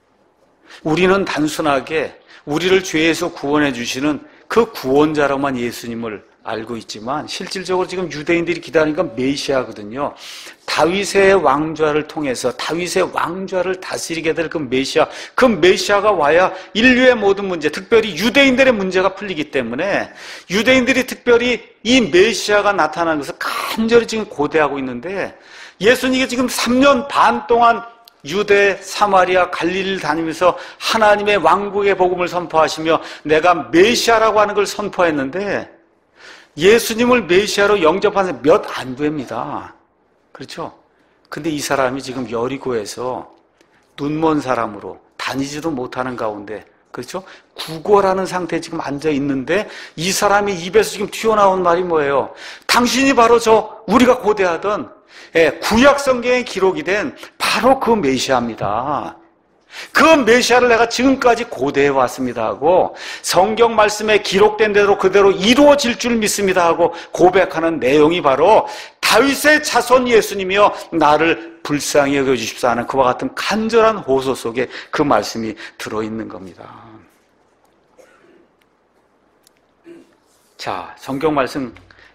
우리는 단순하게 우리를 죄에서 구원해 주시는 그 구원자로만 예수님을 알고 있지만 실질적으로 지금 유대인들이 기다리니까 메시아거든요. 다윗의 왕좌를 통해서 다윗의 왕좌를 다스리게 될 그 메시아, 그 메시아가 와야 인류의 모든 문제, 특별히 유대인들의 문제가 풀리기 때문에 유대인들이 특별히 이 메시아가 나타나는 것을 간절히 지금 고대하고 있는데 예수님이 지금 3년 반 동안 유대, 사마리아, 갈릴리를 다니면서 하나님의 왕국의 복음을 선포하시며 내가 메시아라고 하는 걸 선포했는데 예수님을 메시아로 영접한 사람이 몇 안 됩니다. 그렇죠? 근데 이 사람이 지금 여리고에서 눈먼 사람으로 다니지도 못하는 가운데, 그렇죠? 구걸하는 상태에 지금 앉아 있는데 이 사람이 입에서 지금 튀어나온 말이 뭐예요? 당신이 바로 우리가 고대하던 구약 성경에 기록이 된 바로 그 메시아입니다. 그 메시아를 내가 지금까지 고대해 왔습니다 하고 성경 말씀에 기록된 대로 그대로 이루어질 줄 믿습니다 하고 고백하는 내용이 바로 다윗의 자손 예수님이여 나를 불쌍히 여겨주십사 하는 그와 같은 간절한 호소 속에 그 말씀이 들어있는 겁니다. 자, 성경 말씀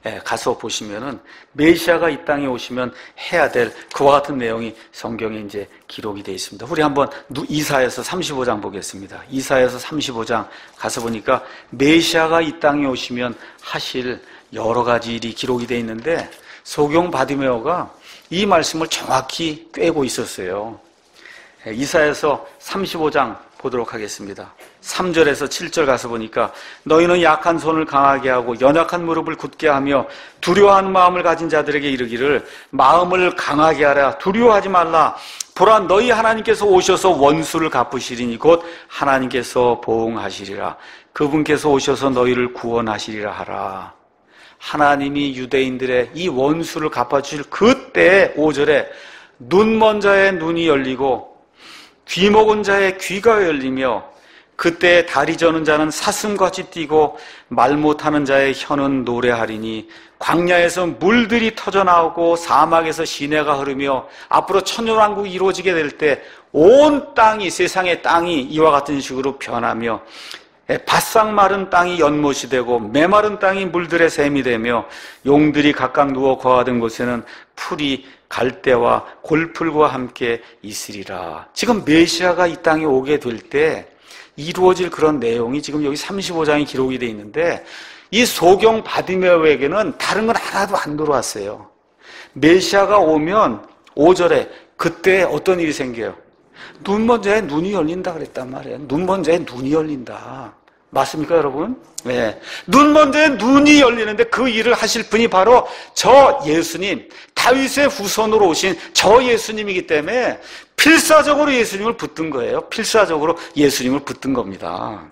가서 보시면은 메시아가 이 땅에 오시면 해야 될 그와 같은 내용이 성경에 이제 기록이 되어 있습니다. 우리 한번 이사야서 35장 보겠습니다. 이사야서 35장 가서 보니까 메시아가 이 땅에 오시면 하실 여러 가지 일이 기록이 되어 있는데 소경 바디메오가 이 말씀을 정확히 꿰고 있었어요. 이사야서 35장 보도록 하겠습니다. 3절에서 7절 가서 보니까 너희는 약한 손을 강하게 하고 연약한 무릎을 굳게 하며 두려워하는 마음을 가진 자들에게 이르기를 마음을 강하게 하라 두려워하지 말라 보라 너희 하나님께서 오셔서 원수를 갚으시리니 곧 하나님께서 보응하시리라 그분께서 오셔서 너희를 구원하시리라 하라. 하나님이 유대인들의 이 원수를 갚아주실 그때 5절에 눈 먼 자의 눈이 열리고 귀 먹은 자의 귀가 열리며 그때 다리 저는 자는 사슴같이 뛰고 말 못하는 자의 혀는 노래하리니 광야에서 물들이 터져나오고 사막에서 시내가 흐르며 앞으로 천년왕국이 이루어지게 될 때 온 땅이 세상의 땅이 이와 같은 식으로 변하며 바싹 마른 땅이 연못이 되고 메마른 땅이 물들의 샘이 되며 용들이 각각 누워 거하던 곳에는 풀이 갈대와 골풀과 함께 있으리라. 지금 메시아가 이 땅에 오게 될 때 이루어질 그런 내용이 지금 여기 35장에 기록이 되어 있는데 이 소경 바디메오에게는 다른 건 하나도 안 들어왔어요. 메시아가 오면 5절에 그때 어떤 일이 생겨요? 눈 먼 자의 눈이 열린다 그랬단 말이에요. 눈 먼 자의 눈이 열린다. 맞습니까, 여러분? 네. 눈 먼 자의 눈이 열리는데 그 일을 하실 분이 바로 저 예수님, 다윗의 후손으로 오신 저 예수님이기 때문에 필사적으로 예수님을 붙든 거예요. 필사적으로 예수님을 붙든 겁니다.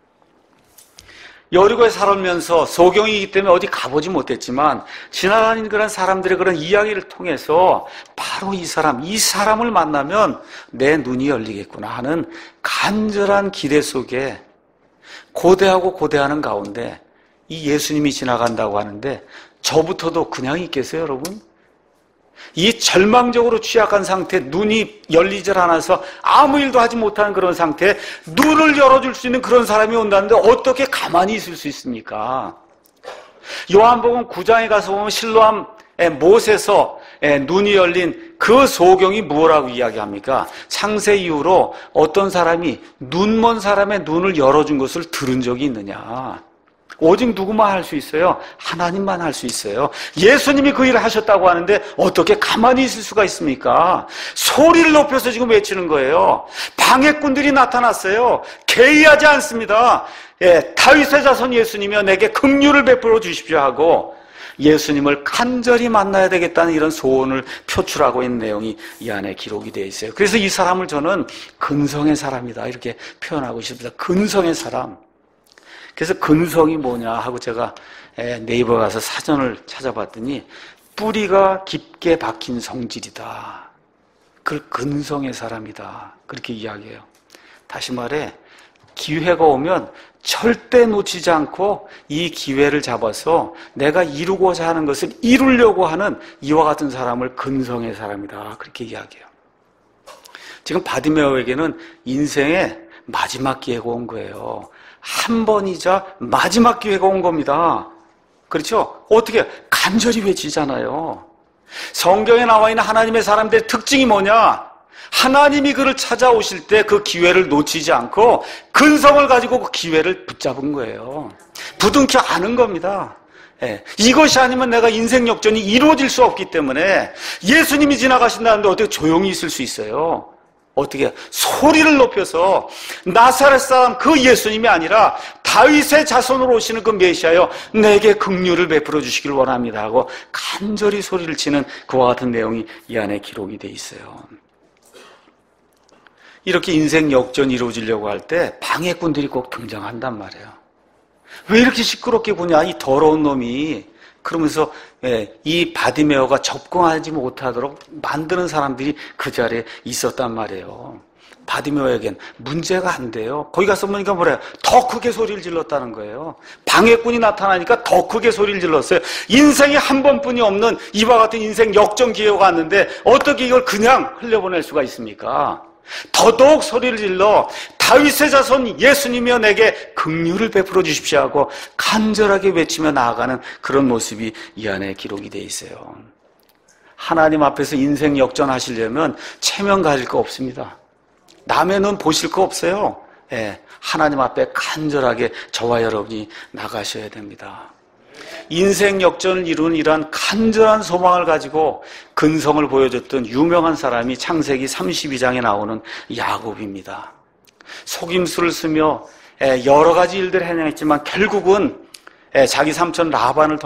여리고에 살면서 소경이기 때문에 어디 가보지 못했지만 지나다니는 그런 사람들의 그런 이야기를 통해서 바로 이 사람을 만나면 내 눈이 열리겠구나 하는 간절한 기대 속에 고대하고 고대하는 가운데 이 예수님이 지나간다고 하는데 저부터도 그냥 있겠어요, 여러분? 이 절망적으로 취약한 상태, 눈이 열리질 않아서 아무 일도 하지 못하는 그런 상태에 눈을 열어줄 수 있는 그런 사람이 온다는데 어떻게 가만히 있을 수 있습니까? 요한복음 9장에 가서 보면 실로암의 못에서 눈이 열린 그 소경이 뭐라고 이야기합니까? 창세 이후로 어떤 사람이 눈 먼 사람의 눈을 열어준 것을 들은 적이 있느냐? 오직 누구만 할 수 있어요? 하나님만 할 수 있어요. 예수님이 그 일을 하셨다고 하는데 어떻게 가만히 있을 수가 있습니까? 소리를 높여서 지금 외치는 거예요. 방해꾼들이 나타났어요. 개의하지 않습니다. 다윗의 자손 예수님이여 내게 긍휼을 베풀어 주십시오 하고 예수님을 간절히 만나야 되겠다는 이런 소원을 표출하고 있는 내용이 이 안에 기록이 되어 있어요. 그래서 이 사람을 저는 근성의 사람이다 이렇게 표현하고 싶습니다. 근성의 사람. 그래서 근성이 뭐냐 하고 제가 네이버 가서 사전을 찾아봤더니 뿌리가 깊게 박힌 성질이다. 그걸 근성의 사람이다. 그렇게 이야기해요. 다시 말해 기회가 오면 절대 놓치지 않고 이 기회를 잡아서 내가 이루고자 하는 것을 이루려고 하는 이와 같은 사람을 근성의 사람이다. 그렇게 이야기해요. 지금 바디메오에게는 인생의 마지막 기회가 온 거예요. 한 번이자 마지막 기회가 온 겁니다. 그렇죠? 어떻게? 간절히 외치잖아요. 성경에 나와 있는 하나님의 사람들의 특징이 뭐냐? 하나님이 그를 찾아오실 때 그 기회를 놓치지 않고 근성을 가지고 그 기회를 붙잡은 거예요. 부둥켜 안은 겁니다. 이것이 아니면 내가 인생 역전이 이루어질 수 없기 때문에 예수님이 지나가신다는데 어떻게 조용히 있을 수 있어요? 어떻게 소리를 높여서 나사렛 사람 그 예수님이 아니라 다윗의 자손으로 오시는 그 메시아여 내게 긍휼을 베풀어 주시길 원합니다 하고 간절히 소리를 치는 그와 같은 내용이 이 안에 기록이 돼 있어요. 이렇게 인생 역전이 이루어지려고 할 때 방해꾼들이 꼭 등장한단 말이에요. 왜 이렇게 시끄럽게 구냐 이 더러운 놈이. 그러면서 이 바디메오가 접근하지 못하도록 만드는 사람들이 그 자리에 있었단 말이에요. 바디메오에겐 문제가 안 돼요. 거기 가서 보니까 뭐래요? 더 크게 소리를 질렀다는 거예요. 방해꾼이 나타나니까 더 크게 소리를 질렀어요. 인생에 한 번뿐이 없는 이와 같은 인생 역전 기회가 왔는데 어떻게 이걸 그냥 흘려보낼 수가 있습니까? 더더욱 소리를 질러 다윗의 자손 예수님이여 내게 긍휼을 베풀어 주십시오 하고 간절하게 외치며 나아가는 그런 모습이 이 안에 기록이 되어 있어요. 하나님 앞에서 인생 역전하시려면 체면 가질 거 없습니다. 남의 눈 보실 거 없어요. 예, 하나님 앞에 간절하게 저와 여러분이 나가셔야 됩니다. 인생 역전을 이루는 이러한 간절한 소망을 가지고 근성을 보여줬던 유명한 사람이 창세기 32장에 나오는 야곱입니다. 속임수를 쓰며 여러 가지 일들을 해냈지만 결국은 자기 삼촌 라반을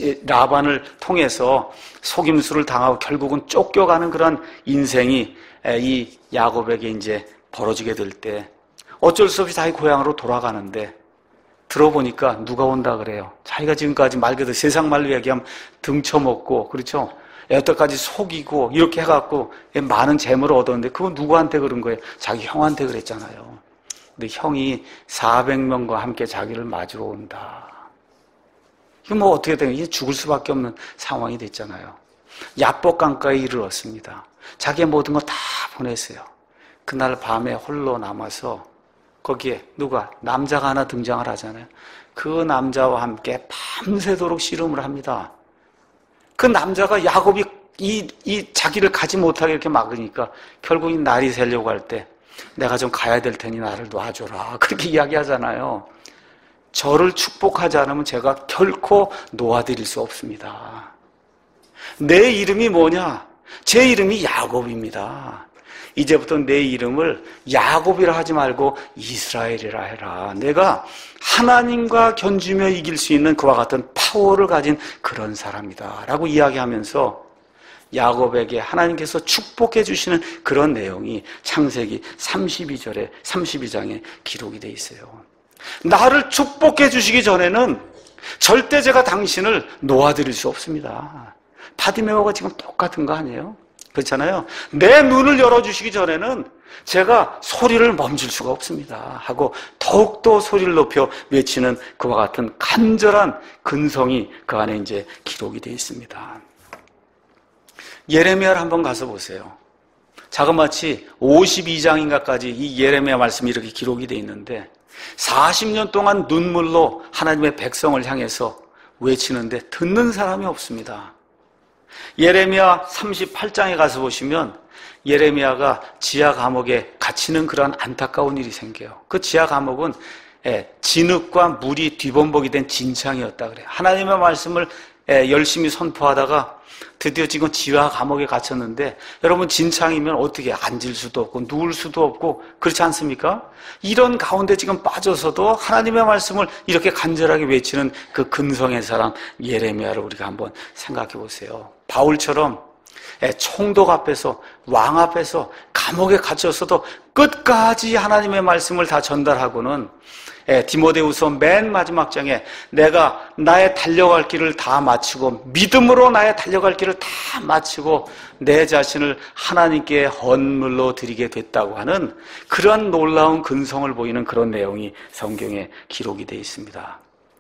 통해서 속임수를 당하고 결국은 쫓겨가는 그런 인생이 이 야곱에게 이제 벌어지게 될 때 어쩔 수 없이 자기 고향으로 돌아가는데 들어보니까 누가 온다 그래요. 자기가 지금까지 말 그대로 세상 말로 얘기하면 등쳐먹고 그렇죠. 여태까지 속이고 이렇게 해갖고 많은 재물을 얻었는데 그건 누구한테 그런 거예요? 자기 형한테 그랬잖아요. 근데 형이 400명과 함께 자기를 맞으러 온다. 이거 뭐 어떻게 된 거예요? 죽을 수밖에 없는 상황이 됐잖아요. 야복강가에 이르렀습니다. 자기의 모든 거 다 보냈어요. 그날 밤에 홀로 남아서 거기에 누가 남자가 하나 등장을 하잖아요. 그 남자와 함께 밤새도록 씨름을 합니다. 그 남자가 야곱이 이 자기를 가지 못하게 이렇게 막으니까 결국 날이 새려고 할 때 내가 좀 가야 될 테니 나를 놔줘라 그렇게 이야기하잖아요. 저를 축복하지 않으면 제가 결코 놓아드릴 수 없습니다. 내 이름이 뭐냐? 제 이름이 야곱입니다. 이제부터 내 이름을 야곱이라 하지 말고 이스라엘이라 해라. 내가 하나님과 견주며 이길 수 있는 그와 같은 파워를 가진 그런 사람이다 라고 이야기하면서 야곱에게 하나님께서 축복해 주시는 그런 내용이 창세기 32장에 기록이 되어 있어요. 나를 축복해 주시기 전에는 절대 제가 당신을 놓아드릴 수 없습니다. 바디메오가 지금 똑같은 거 아니에요? 그렇잖아요. 내 눈을 열어주시기 전에는 제가 소리를 멈출 수가 없습니다 하고 더욱더 소리를 높여 외치는 그와 같은 간절한 근성이 그 안에 이제 기록이 되어 있습니다. 예레미야를 한번 가서 보세요. 자그마치 52장인가까지 이 예레미야 말씀이 이렇게 기록이 되어 있는데 40년 동안 눈물로 하나님의 백성을 향해서 외치는데 듣는 사람이 없습니다. 예레미야 38장에 가서 보시면 예레미야가 지하 감옥에 갇히는 그런 안타까운 일이 생겨요. 그 지하 감옥은 진흙과 물이 뒤범벅이 된 진창이었다 그래요. 하나님의 말씀을 열심히 선포하다가 드디어 지금 지하 감옥에 갇혔는데 여러분 진창이면 어떻게 앉을 수도 없고 누울 수도 없고 그렇지 않습니까? 이런 가운데 지금 빠져서도 하나님의 말씀을 이렇게 간절하게 외치는 그 근성의 사람 예레미야를 우리가 한번 생각해 보세요. 바울처럼 총독 앞에서 왕 앞에서 감옥에 갇혔어도 끝까지 하나님의 말씀을 다 전달하고는 디모데후서 맨 마지막 장에 내가 나의 달려갈 길을 다 마치고 믿음으로 나의 달려갈 길을 다 마치고 내 자신을 하나님께 헌물로 드리게 됐다고 하는 그런 놀라운 근성을 보이는 그런 내용이 성경에 기록이 되어 있습니다.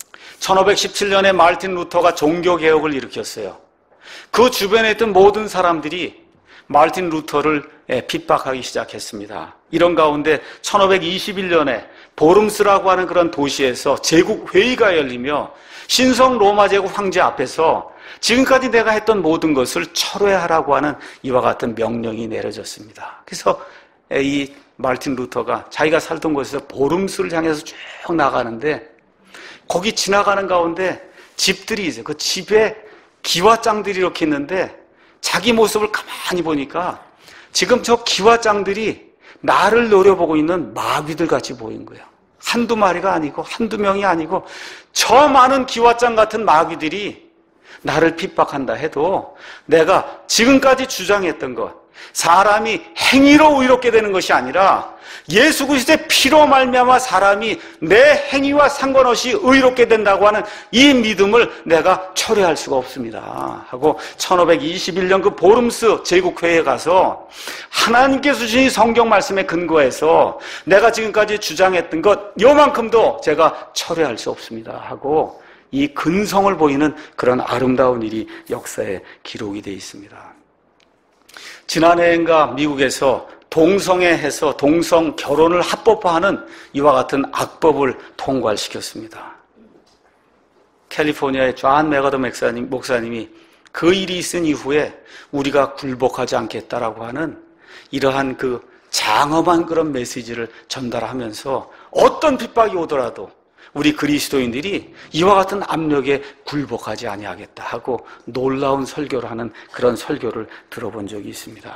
1517년에 마르틴 루터가 종교개혁을 일으켰어요. 그 주변에 있던 모든 사람들이 마르틴 루터를 핍박하기 시작했습니다. 이런 가운데 1521년에 보름스라고 하는 그런 도시에서 제국회의가 열리며 신성 로마 제국 황제 앞에서 지금까지 내가 했던 모든 것을 철회하라고 하는 이와 같은 명령이 내려졌습니다. 그래서 이 마르틴 루터가 자기가 살던 곳에서 보름스를 향해서 쭉 나가는데 거기 지나가는 가운데 집들이 있어요. 그 집에 기와장들이 이렇게 있는데 자기 모습을 가만히 보니까 지금 저 기와장들이 나를 노려보고 있는 마귀들 같이 보인 거예요. 한두 마리가 아니고 한두 명이 아니고 저 많은 기와장 같은 마귀들이 나를 핍박한다 해도 내가 지금까지 주장했던 것, 사람이 행위로 의롭게 되는 것이 아니라 예수 그리스도의 피로 말미암아 사람이 내 행위와 상관없이 의롭게 된다고 하는 이 믿음을 내가 철회할 수가 없습니다 하고 1521년 그 보름스 제국회의에 가서 하나님께서 주신 성경 말씀에 근거해서 내가 지금까지 주장했던 것 요만큼도 제가 철회할 수 없습니다 하고 이 근성을 보이는 그런 아름다운 일이 역사에 기록이 되어 있습니다. 지난해인가 미국에서 동성애해서 동성 결혼을 합법화하는 이와 같은 악법을 통과시켰습니다. 캘리포니아의 존 맥아더 목사님이 그 일이 있은 이후에 우리가 굴복하지 않겠다라고 하는 이러한 그 장엄한 그런 메시지를 전달하면서 어떤 핍박이 오더라도 우리 그리스도인들이 이와 같은 압력에 굴복하지 아니하겠다 하고 놀라운 설교를 하는 그런 설교를 들어본 적이 있습니다.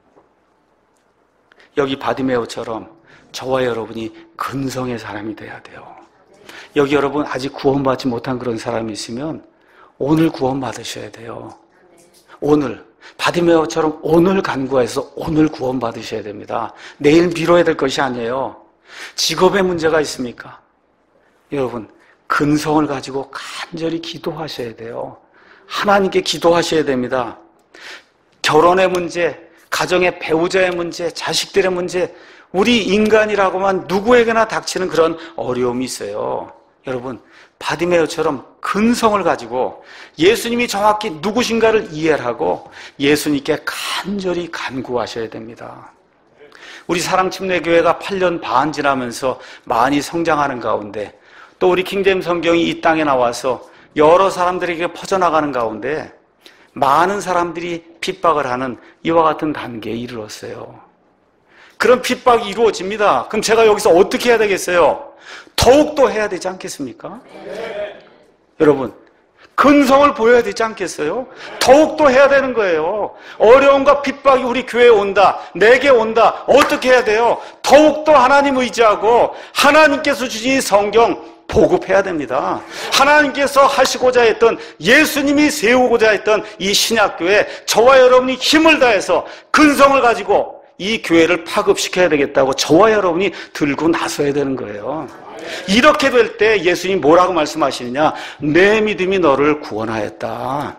여기 바디메오처럼 저와 여러분이 근성의 사람이 돼야 돼요. 여기 여러분 아직 구원받지 못한 그런 사람이 있으면 오늘 구원받으셔야 돼요. 오늘 바디메오처럼 오늘 간구해서 오늘 구원받으셔야 됩니다. 내일 미뤄야 될 것이 아니에요. 직업에 문제가 있습니까? 여러분 근성을 가지고 간절히 기도하셔야 돼요. 하나님께 기도하셔야 됩니다. 결혼의 문제, 가정의 배우자의 문제, 자식들의 문제, 우리 인간이라고만 누구에게나 닥치는 그런 어려움이 있어요. 여러분 바디메오처럼 근성을 가지고 예수님이 정확히 누구신가를 이해를 하고 예수님께 간절히 간구하셔야 됩니다. 우리 사랑침례교회가 8년 반 지나면서 많이 성장하는 가운데 또 우리 킹제임 성경이 이 땅에 나와서 여러 사람들에게 퍼져나가는 가운데 많은 사람들이 핍박을 하는 이와 같은 단계에 이르렀어요. 그런 핍박이 이루어집니다. 그럼 제가 여기서 어떻게 해야 되겠어요? 더욱더 해야 되지 않겠습니까? 네. 여러분 근성을 보여야 되지 않겠어요? 더욱더 해야 되는 거예요. 어려움과 핍박이 우리 교회에 온다, 내게 온다. 어떻게 해야 돼요? 더욱더 하나님 의지하고 하나님께서 주신 성경 보급해야 됩니다. 하나님께서 하시고자 했던, 예수님이 세우고자 했던 이 신약교회, 저와 여러분이 힘을 다해서 근성을 가지고 이 교회를 파급시켜야 되겠다고 저와 여러분이 들고 나서야 되는 거예요. 이렇게 될 때 예수님이 뭐라고 말씀하시느냐? 내 믿음이 너를 구원하였다.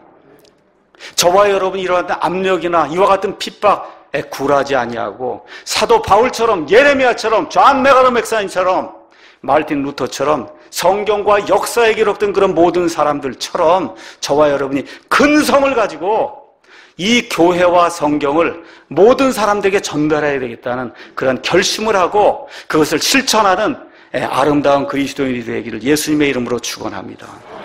저와 여러분이 이러한 압력이나 이와 같은 핍박에 굴하지 아니하고 사도 바울처럼, 예레미야처럼, 존 맥아더 목사님처럼, 마르틴 루터처럼 성경과 역사에 기록된 그런 모든 사람들처럼 저와 여러분이 근성을 가지고 이 교회와 성경을 모든 사람들에게 전달해야 되겠다는 그런 결심을 하고 그것을 실천하는 아름다운 그리스도인이 되기를 예수님의 이름으로 축원합니다.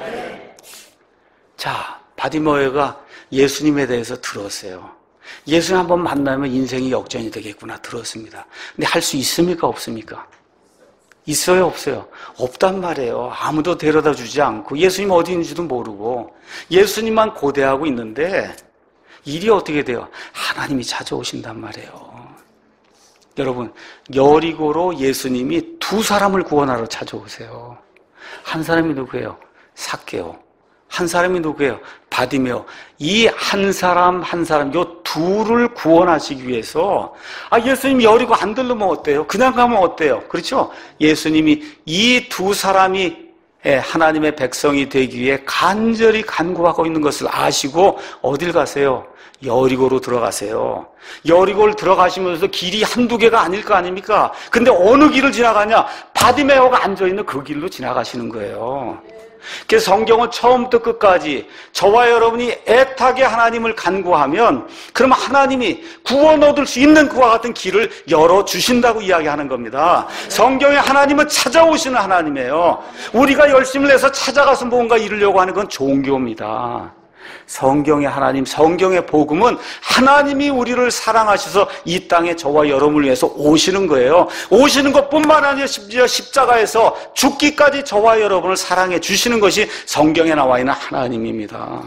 자, 바디메오가 예수님에 대해서 들었어요. 예수님 한번 만나면 인생이 역전이 되겠구나 들었습니다. 근데 할 수 있습니까? 없습니까? 있어요? 없어요? 없단 말이에요. 아무도 데려다 주지 않고 예수님 어디 있는지도 모르고 예수님만 고대하고 있는데 일이 어떻게 돼요? 하나님이 찾아오신단 말이에요. 여러분, 여리고로 예수님이 두 사람을 구원하러 찾아오세요. 한 사람이 누구예요? 삭개오. 한 사람이 누구예요? 바디메오. 이 한 사람 한 사람, 요 둘을 구원하시기 위해서 예수님이 여리고 안 들르면 어때요? 그냥 가면 어때요? 그렇죠? 예수님이 이 두 사람이 하나님의 백성이 되기 위해 간절히 간구하고 있는 것을 아시고 어딜 가세요? 여리고로 들어가세요. 여리고를 들어가시면서 길이 한두 개가 아닐 거 아닙니까? 근데 어느 길을 지나가냐? 바디메오가 앉아있는 그 길로 지나가시는 거예요. 그래서 성경은 처음부터 끝까지 저와 여러분이 애타게 하나님을 간구하면 그러면 하나님이 구원 얻을 수 있는 그와 같은 길을 열어주신다고 이야기하는 겁니다. 성경에 하나님은 찾아오시는 하나님이에요. 우리가 열심을 내서 찾아가서 뭔가 이루려고 하는 건 종교입니다. 성경의 하나님, 성경의 복음은 하나님이 우리를 사랑하셔서 이 땅에 저와 여러분을 위해서 오시는 거예요. 오시는 것뿐만 아니라 심지어 십자가에서 죽기까지 저와 여러분을 사랑해 주시는 것이 성경에 나와 있는 하나님입니다.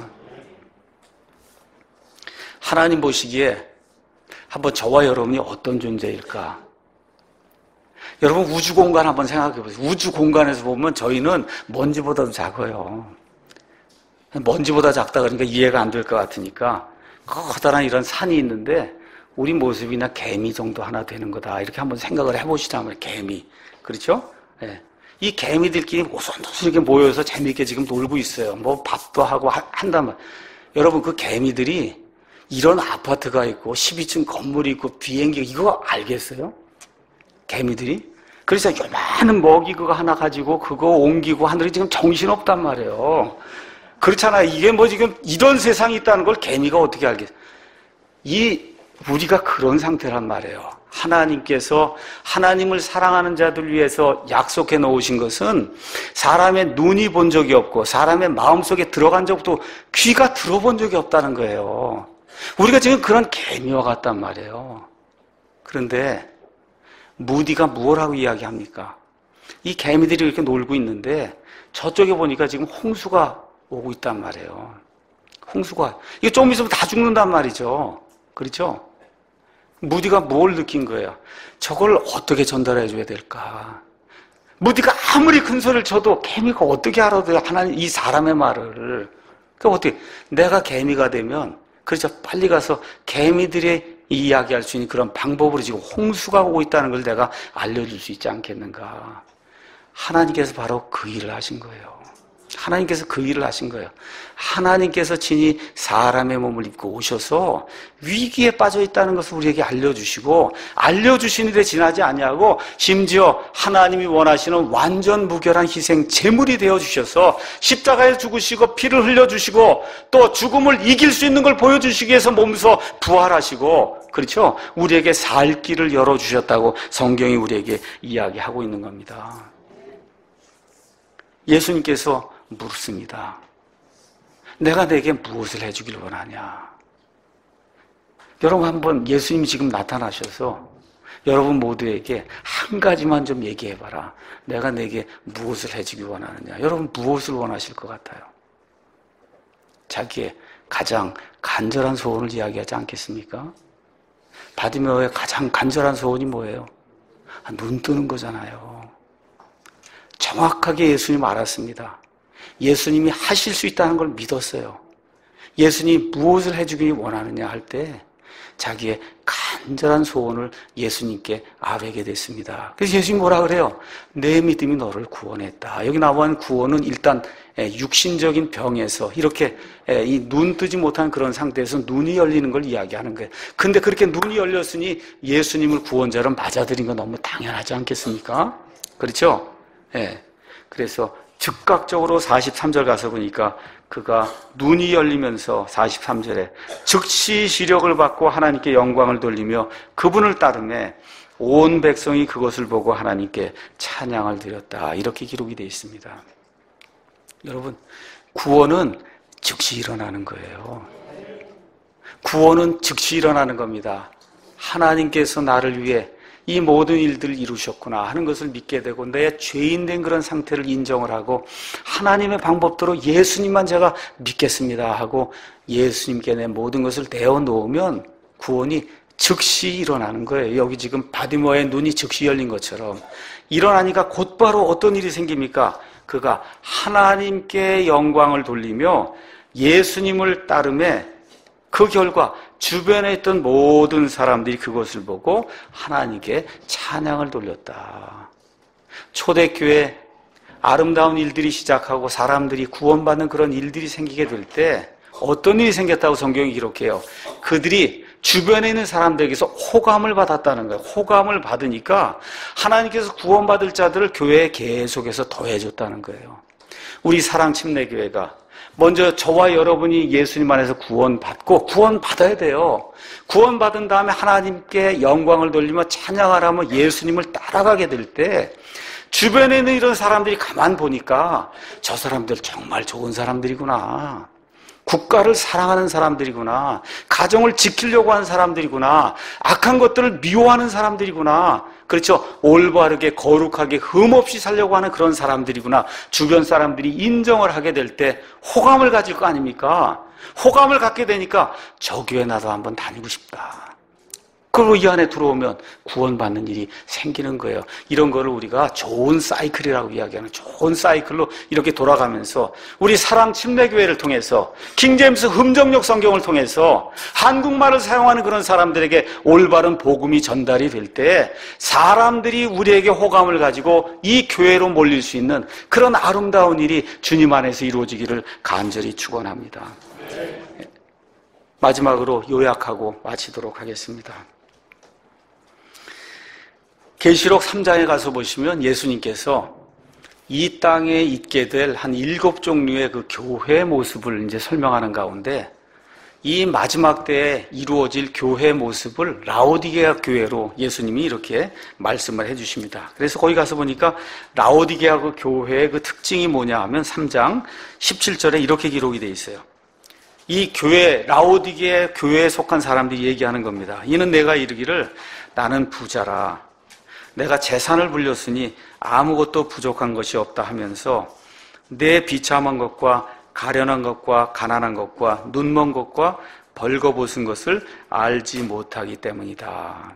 하나님 보시기에 한번 저와 여러분이 어떤 존재일까? 여러분 우주 공간 한번 생각해 보세요. 우주 공간에서 보면 저희는 먼지보다도 작아요. 먼지보다 작다 그러니까 이해가 안 될 것 같으니까 커다란 이런 산이 있는데 우리 모습이나 개미 정도 하나 되는 거다 이렇게 한번 생각을 해보시자면 개미 그렇죠? 네. 이 개미들끼리 오손도손 이렇게 모여서 재미있게 지금 놀고 있어요. 뭐 밥도 하고 한단 말이에요. 여러분 그 개미들이 이런 아파트가 있고 12층 건물이 있고 비행기 이거 알겠어요? 개미들이? 그래서 요만한 먹이 그거 하나 가지고 그거 옮기고 하늘이 지금 정신없단 말이에요. 그렇잖아요. 이게 뭐 지금 이런 세상이 있다는 걸 개미가 어떻게 알겠어요? 우리가 그런 상태란 말이에요. 하나님께서 하나님을 사랑하는 자들 위해서 약속해 놓으신 것은 사람의 눈이 본 적이 없고 사람의 마음속에 들어간 적도 귀가 들어본 적이 없다는 거예요. 우리가 지금 그런 개미와 같단 말이에요. 그런데 무디가 무엇라고 이야기합니까? 이 개미들이 이렇게 놀고 있는데 저쪽에 보니까 지금 홍수가 오고 있단 말이에요. 홍수가. 이거 조금 있으면 다 죽는단 말이죠. 그렇죠? 무디가 뭘 느낀 거예요? 저걸 어떻게 전달해 줘야 될까? 무디가 아무리 큰 소리를 쳐도 개미가 어떻게 알아들어요? 하나님, 이 사람의 말을. 그러니까 어떻게, 내가 개미가 되면, 그렇죠. 빨리 가서 개미들의 이야기할 수 있는 그런 방법으로 지금 홍수가 오고 있다는 걸 내가 알려줄 수 있지 않겠는가. 하나님께서 바로 그 일을 하신 거예요. 하나님께서 그 일을 하신 거예요. 하나님께서 친히 사람의 몸을 입고 오셔서 위기에 빠져 있다는 것을 우리에게 알려주시고 알려주시는 데 지나지 아니하고 심지어 하나님이 원하시는 완전 무결한 희생 제물이 되어주셔서 십자가에 죽으시고 피를 흘려주시고 또 죽음을 이길 수 있는 걸 보여주시기 위해서 몸소 부활하시고 그렇죠? 우리에게 살 길을 열어주셨다고 성경이 우리에게 이야기하고 있는 겁니다. 예수님께서 묻습니다. 내가 내게 무엇을 해주길 원하냐? 여러분 한번 예수님이 지금 나타나셔서 여러분 모두에게 한 가지만 좀 얘기해봐라. 내가 내게 무엇을 해주길 원하느냐? 여러분 무엇을 원하실 것 같아요? 자기의 가장 간절한 소원을 이야기하지 않겠습니까? 바디메오의 가장 간절한 소원이 뭐예요? 눈 뜨는 거잖아요. 정확하게 예수님 알았습니다. 예수님이 하실 수 있다는 걸 믿었어요. 예수님이 무엇을 해주길 원하느냐 할 때 자기의 간절한 소원을 예수님께 아뢰게 됐습니다. 그래서 예수님이 뭐라 그래요? 내 믿음이 너를 구원했다. 여기 나온 구원은 일단 육신적인 병에서 이렇게 이 눈 뜨지 못한 그런 상태에서 눈이 열리는 걸 이야기하는 거예요. 근데 그렇게 눈이 열렸으니 예수님을 구원자로 맞아들인 건 너무 당연하지 않겠습니까? 그렇죠? 예. 그래서 즉각적으로 43절 가서 보니까 그가 눈이 열리면서 43절에 즉시 시력을 받고 하나님께 영광을 돌리며 그분을 따르매 온 백성이 그것을 보고 하나님께 찬양을 드렸다. 이렇게 기록이 되어 있습니다. 여러분, 구원은 즉시 일어나는 거예요. 구원은 즉시 일어나는 겁니다. 하나님께서 나를 위해 이 모든 일들을 이루셨구나 하는 것을 믿게 되고 내 죄인된 그런 상태를 인정을 하고 하나님의 방법대로 예수님만 제가 믿겠습니다 하고 예수님께 내 모든 것을 내어놓으면 구원이 즉시 일어나는 거예요. 여기 지금 바디모의 눈이 즉시 열린 것처럼 일어나니까 곧바로 어떤 일이 생깁니까? 그가 하나님께 영광을 돌리며 예수님을 따르매 그 결과 주변에 있던 모든 사람들이 그것을 보고 하나님께 찬양을 돌렸다. 초대교회 아름다운 일들이 시작하고 사람들이 구원받는 그런 일들이 생기게 될 때 어떤 일이 생겼다고 성경이 기록해요. 그들이 주변에 있는 사람들에게서 호감을 받았다는 거예요. 호감을 받으니까 하나님께서 구원받을 자들을 교회에 계속해서 더해줬다는 거예요. 우리 사랑침례교회가 먼저 저와 여러분이 예수님 안에서 구원받고 구원받아야 돼요. 구원받은 다음에 하나님께 영광을 돌리며 찬양하라며 예수님을 따라가게 될 때 주변에 있는 이런 사람들이 가만 보니까 저 사람들 정말 좋은 사람들이구나. 국가를 사랑하는 사람들이구나. 가정을 지키려고 하는 사람들이구나. 악한 것들을 미워하는 사람들이구나. 그렇죠. 올바르게 거룩하게 흠없이 살려고 하는 그런 사람들이구나. 주변 사람들이 인정을 하게 될 때 호감을 가질 거 아닙니까? 호감을 갖게 되니까 저 교회 나도 한번 다니고 싶다. 그리고 이 안에 들어오면 구원받는 일이 생기는 거예요. 이런 거를 우리가 좋은 사이클이라고 이야기하는 좋은 사이클로 이렇게 돌아가면서 우리 사랑 침례교회를 통해서 킹제임스 흠정역 성경을 통해서 한국말을 사용하는 그런 사람들에게 올바른 복음이 전달이 될 때 사람들이 우리에게 호감을 가지고 이 교회로 몰릴 수 있는 그런 아름다운 일이 주님 안에서 이루어지기를 간절히 축원합니다. 마지막으로 요약하고 마치도록 하겠습니다. 계시록 3장에 가서 보시면 예수님께서 이 땅에 있게 될 한 7종류의 그 교회의 모습을 이제 설명하는 가운데 이 마지막 때에 이루어질 교회 모습을 라오디게아 교회로 예수님이 이렇게 말씀을 해주십니다. 그래서 거기 가서 보니까 라오디게아 그 교회의 그 특징이 뭐냐 하면 3장 17절에 이렇게 기록이 되어 있어요. 이 교회, 라오디게아 교회에 속한 사람들이 얘기하는 겁니다. 이는 내가 이르기를 나는 부자라. 내가 재산을 불렸으니 아무것도 부족한 것이 없다 하면서 내 비참한 것과 가련한 것과 가난한 것과 눈먼 것과 벌거벗은 것을 알지 못하기 때문이다.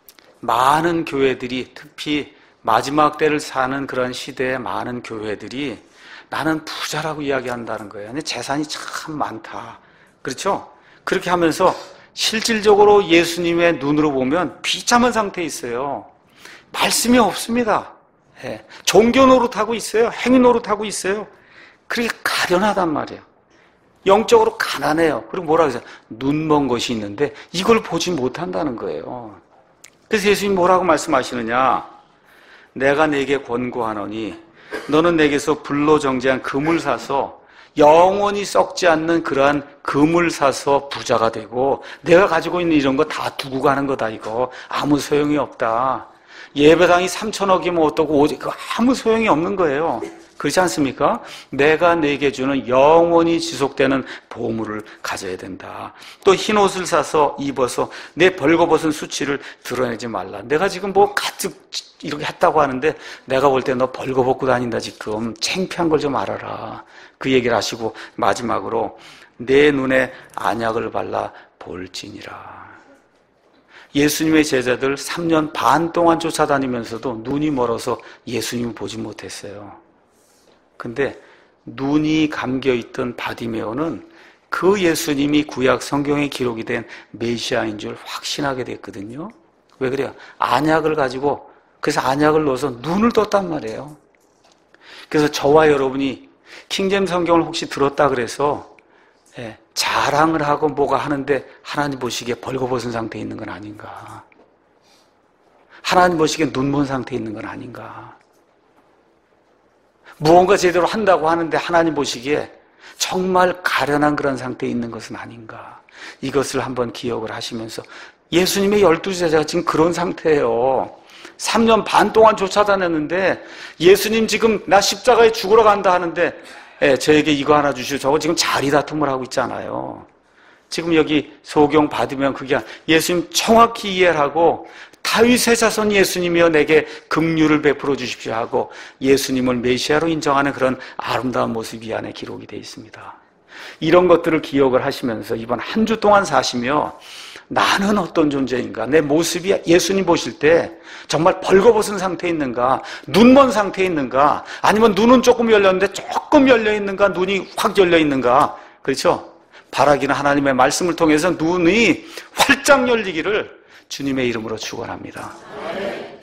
많은 교회들이 특히 마지막 때를 사는 그런 시대의 많은 교회들이 나는 부자라고 이야기한다는 거예요. 근데 재산이 참 많다. 그렇죠? 그렇게 하면서 실질적으로 예수님의 눈으로 보면 비참한 상태에 있어요. 말씀이 없습니다. 예. 종교 노릇하고 있어요. 행위 노릇하고 있어요. 그렇게 가련하단 말이에요. 영적으로 가난해요. 그리고 뭐라고 해서 눈먼 것이 있는데 이걸 보지 못한다는 거예요. 그래서 예수님이 뭐라고 말씀하시느냐? 내가 네게 권고하노니 너는 내게서 불로 정제한 금을 사서 영원히 썩지 않는 그러한 금을 사서 부자가 되고 내가 가지고 있는 이런 거 다 두고 가는 거다. 이거 아무 소용이 없다. 예배당이 3,000억이면 어떠고 그거 아무 소용이 없는 거예요. 그렇지 않습니까? 내가 내게 주는 영원히 지속되는 보물을 가져야 된다. 또 흰 옷을 사서 입어서 내 벌거벗은 수치를 드러내지 말라. 내가 지금 뭐 가득 이렇게 했다고 하는데 내가 볼 때 너 벌거벗고 다닌다 지금. 창피한 걸 좀 알아라. 그 얘기를 하시고 마지막으로 내 눈에 안약을 발라 볼지니라. 예수님의 제자들 3년 반 동안 쫓아다니면서도 눈이 멀어서 예수님을 보지 못했어요. 근데 눈이 감겨있던 바디메오는 그 예수님이 구약 성경에 기록이 된 메시아인 줄 확신하게 됐거든요. 왜 그래요? 안약을 가지고, 그래서 안약을 넣어서 눈을 떴단 말이에요. 그래서 저와 여러분이 킹잼 성경을 혹시 들었다 그래서 자랑을 하고 뭐가 하는데 하나님 보시기에 벌거벗은 상태에 있는 건 아닌가? 하나님 보시기에 눈먼 상태에 있는 건 아닌가? 무언가 제대로 한다고 하는데 하나님 보시기에 정말 가련한 그런 상태에 있는 것은 아닌가? 이것을 한번 기억을 하시면서 예수님의 12제자가 지금 그런 상태예요. 3년 반 동안 쫓아다녔는데 예수님 지금 나 십자가에 죽으러 간다 하는데 저에게 이거 하나 주시오. 저거 지금 자리 다툼을 하고 있잖아요. 지금 여기 소경 받으면 그게 예수님 정확히 이해를 하고 다윗의 자손 예수님이여 내게 긍휼을 베풀어 주십시오 하고 예수님을 메시아로 인정하는 그런 아름다운 모습이 이 안에 기록이 되어 있습니다. 이런 것들을 기억을 하시면서 이번 한 주 동안 사시며 나는 어떤 존재인가? 내 모습이 예수님 보실 때 정말 벌거벗은 상태에 있는가? 눈먼 상태에 있는가? 아니면 눈은 조금 열렸는데 조금 열려있는가? 눈이 확 열려있는가? 그렇죠? 바라기는 하나님의 말씀을 통해서 눈이 활짝 열리기를 주님의 이름으로 축원합니다.